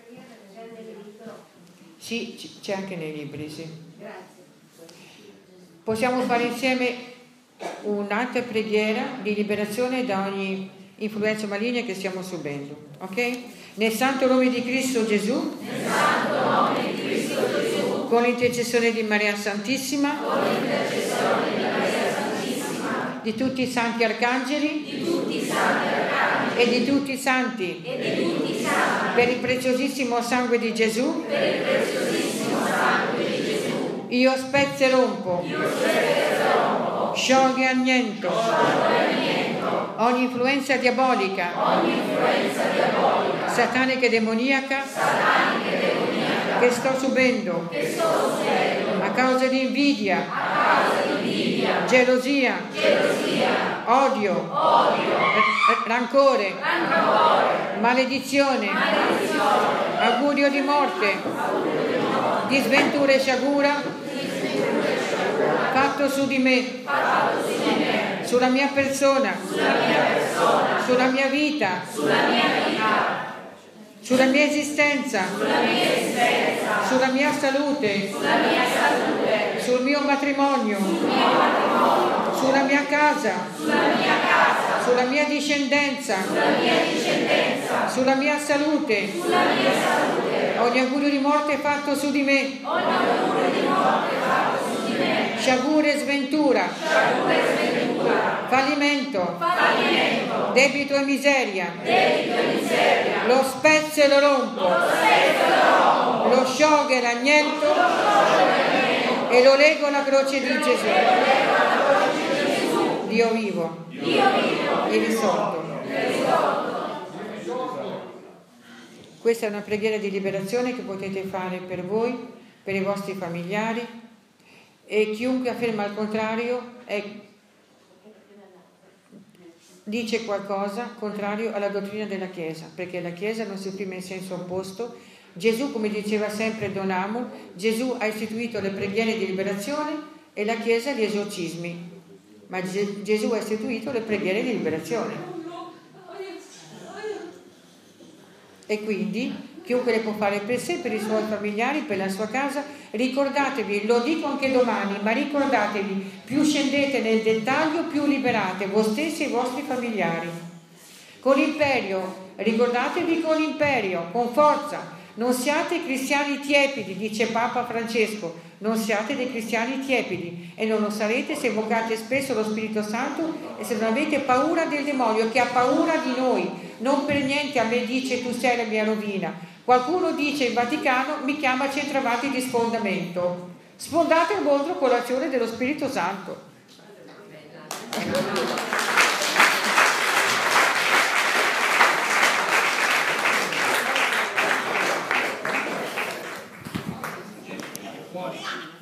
Sì, c- c'è anche nei libri, sì. Possiamo fare insieme un'altra preghiera di liberazione da ogni influenza maligna che stiamo subendo, ok? Nel santo nome di Cristo Gesù. Nel santo nome di Cristo Gesù. Con l'intercessione di Maria Santissima. Con l'intercessione di Maria Santissima. Di tutti i santi arcangeli. Di tutti i santi arcangeli. E di tutti i santi. E di tutti i santi. Per il preziosissimo sangue di Gesù. Per il preziosissimo sangue di Gesù. Io spezzo e rompo. Io spezzo e rompo. Sciolgo e anniento. Sciolgo e anniento. Ogni influenza diabolica. Ogni influenza diabolica. Satanica e demoniaca. Satanica e demoniaca. Che sto subendo. Che sto subendo. A causa di invidia. A causa di invidia. Gelosia. Gelosia. Odio. Odio. R- rancore. Rancore. Maledizione. Maledizione. Augurio di morte. Augurio di morte. Di sventura e sciagura. Sventura e sciagura. Fatto su di me. Fatto su di me. Sulla mia persona. Sulla mia persona. Sulla mia vita. Sulla mia vita. Sulla mia esistenza. Sulla mia esistenza. Sulla mia salute. Sulla mia salute. Sul mio matrimonio. Sul mio matrimonio. Sulla mia casa. Sulla mia casa. Sulla mia discendenza. Sulla mia discendenza. Sulla mia salute. Sulla mia salute. Ogni augurio di morte fatto su di me. Ogni augurio di morte fatto su di me. Sciagura e sventura. Sciagura e sventura. Fallimento. Fallimento. Debito e miseria. Debito e miseria. Lo spezzo e lo rompo. Lo spezzo e lo rompo. Lo sciogho e l'anniento. Lo sciogho e l'anniento. e lo leggo alla croce di Gesù. Dio vivo e risorto. Questa è una preghiera di liberazione che potete fare per voi, per i vostri familiari, e chiunque afferma il contrario è, dice qualcosa contrario alla dottrina della Chiesa, perché la Chiesa non si esprime in senso opposto. Gesù, come diceva sempre Don Amo, Gesù ha istituito le preghiere di liberazione e la Chiesa gli esorcismi, ma Ge- Gesù ha istituito le preghiere di liberazione. E quindi chiunque le può fare per sé, per i suoi familiari, per la sua casa. Ricordatevi, lo dico anche domani, ma ricordatevi, più scendete nel dettaglio, più liberate voi stessi e i vostri familiari. Con l'imperio, ricordatevi con l'imperio, con forza. Non siate cristiani tiepidi, dice Papa Francesco, non siate dei cristiani tiepidi, e non lo sarete se invocate spesso lo Spirito Santo e se non avete paura del demonio, che ha paura di noi. Non per niente a me dice tu sei la mia rovina. Qualcuno dice in Vaticano mi chiama centravanti di sfondamento. Sfondate il mondo con l'azione dello Spirito Santo. Buono.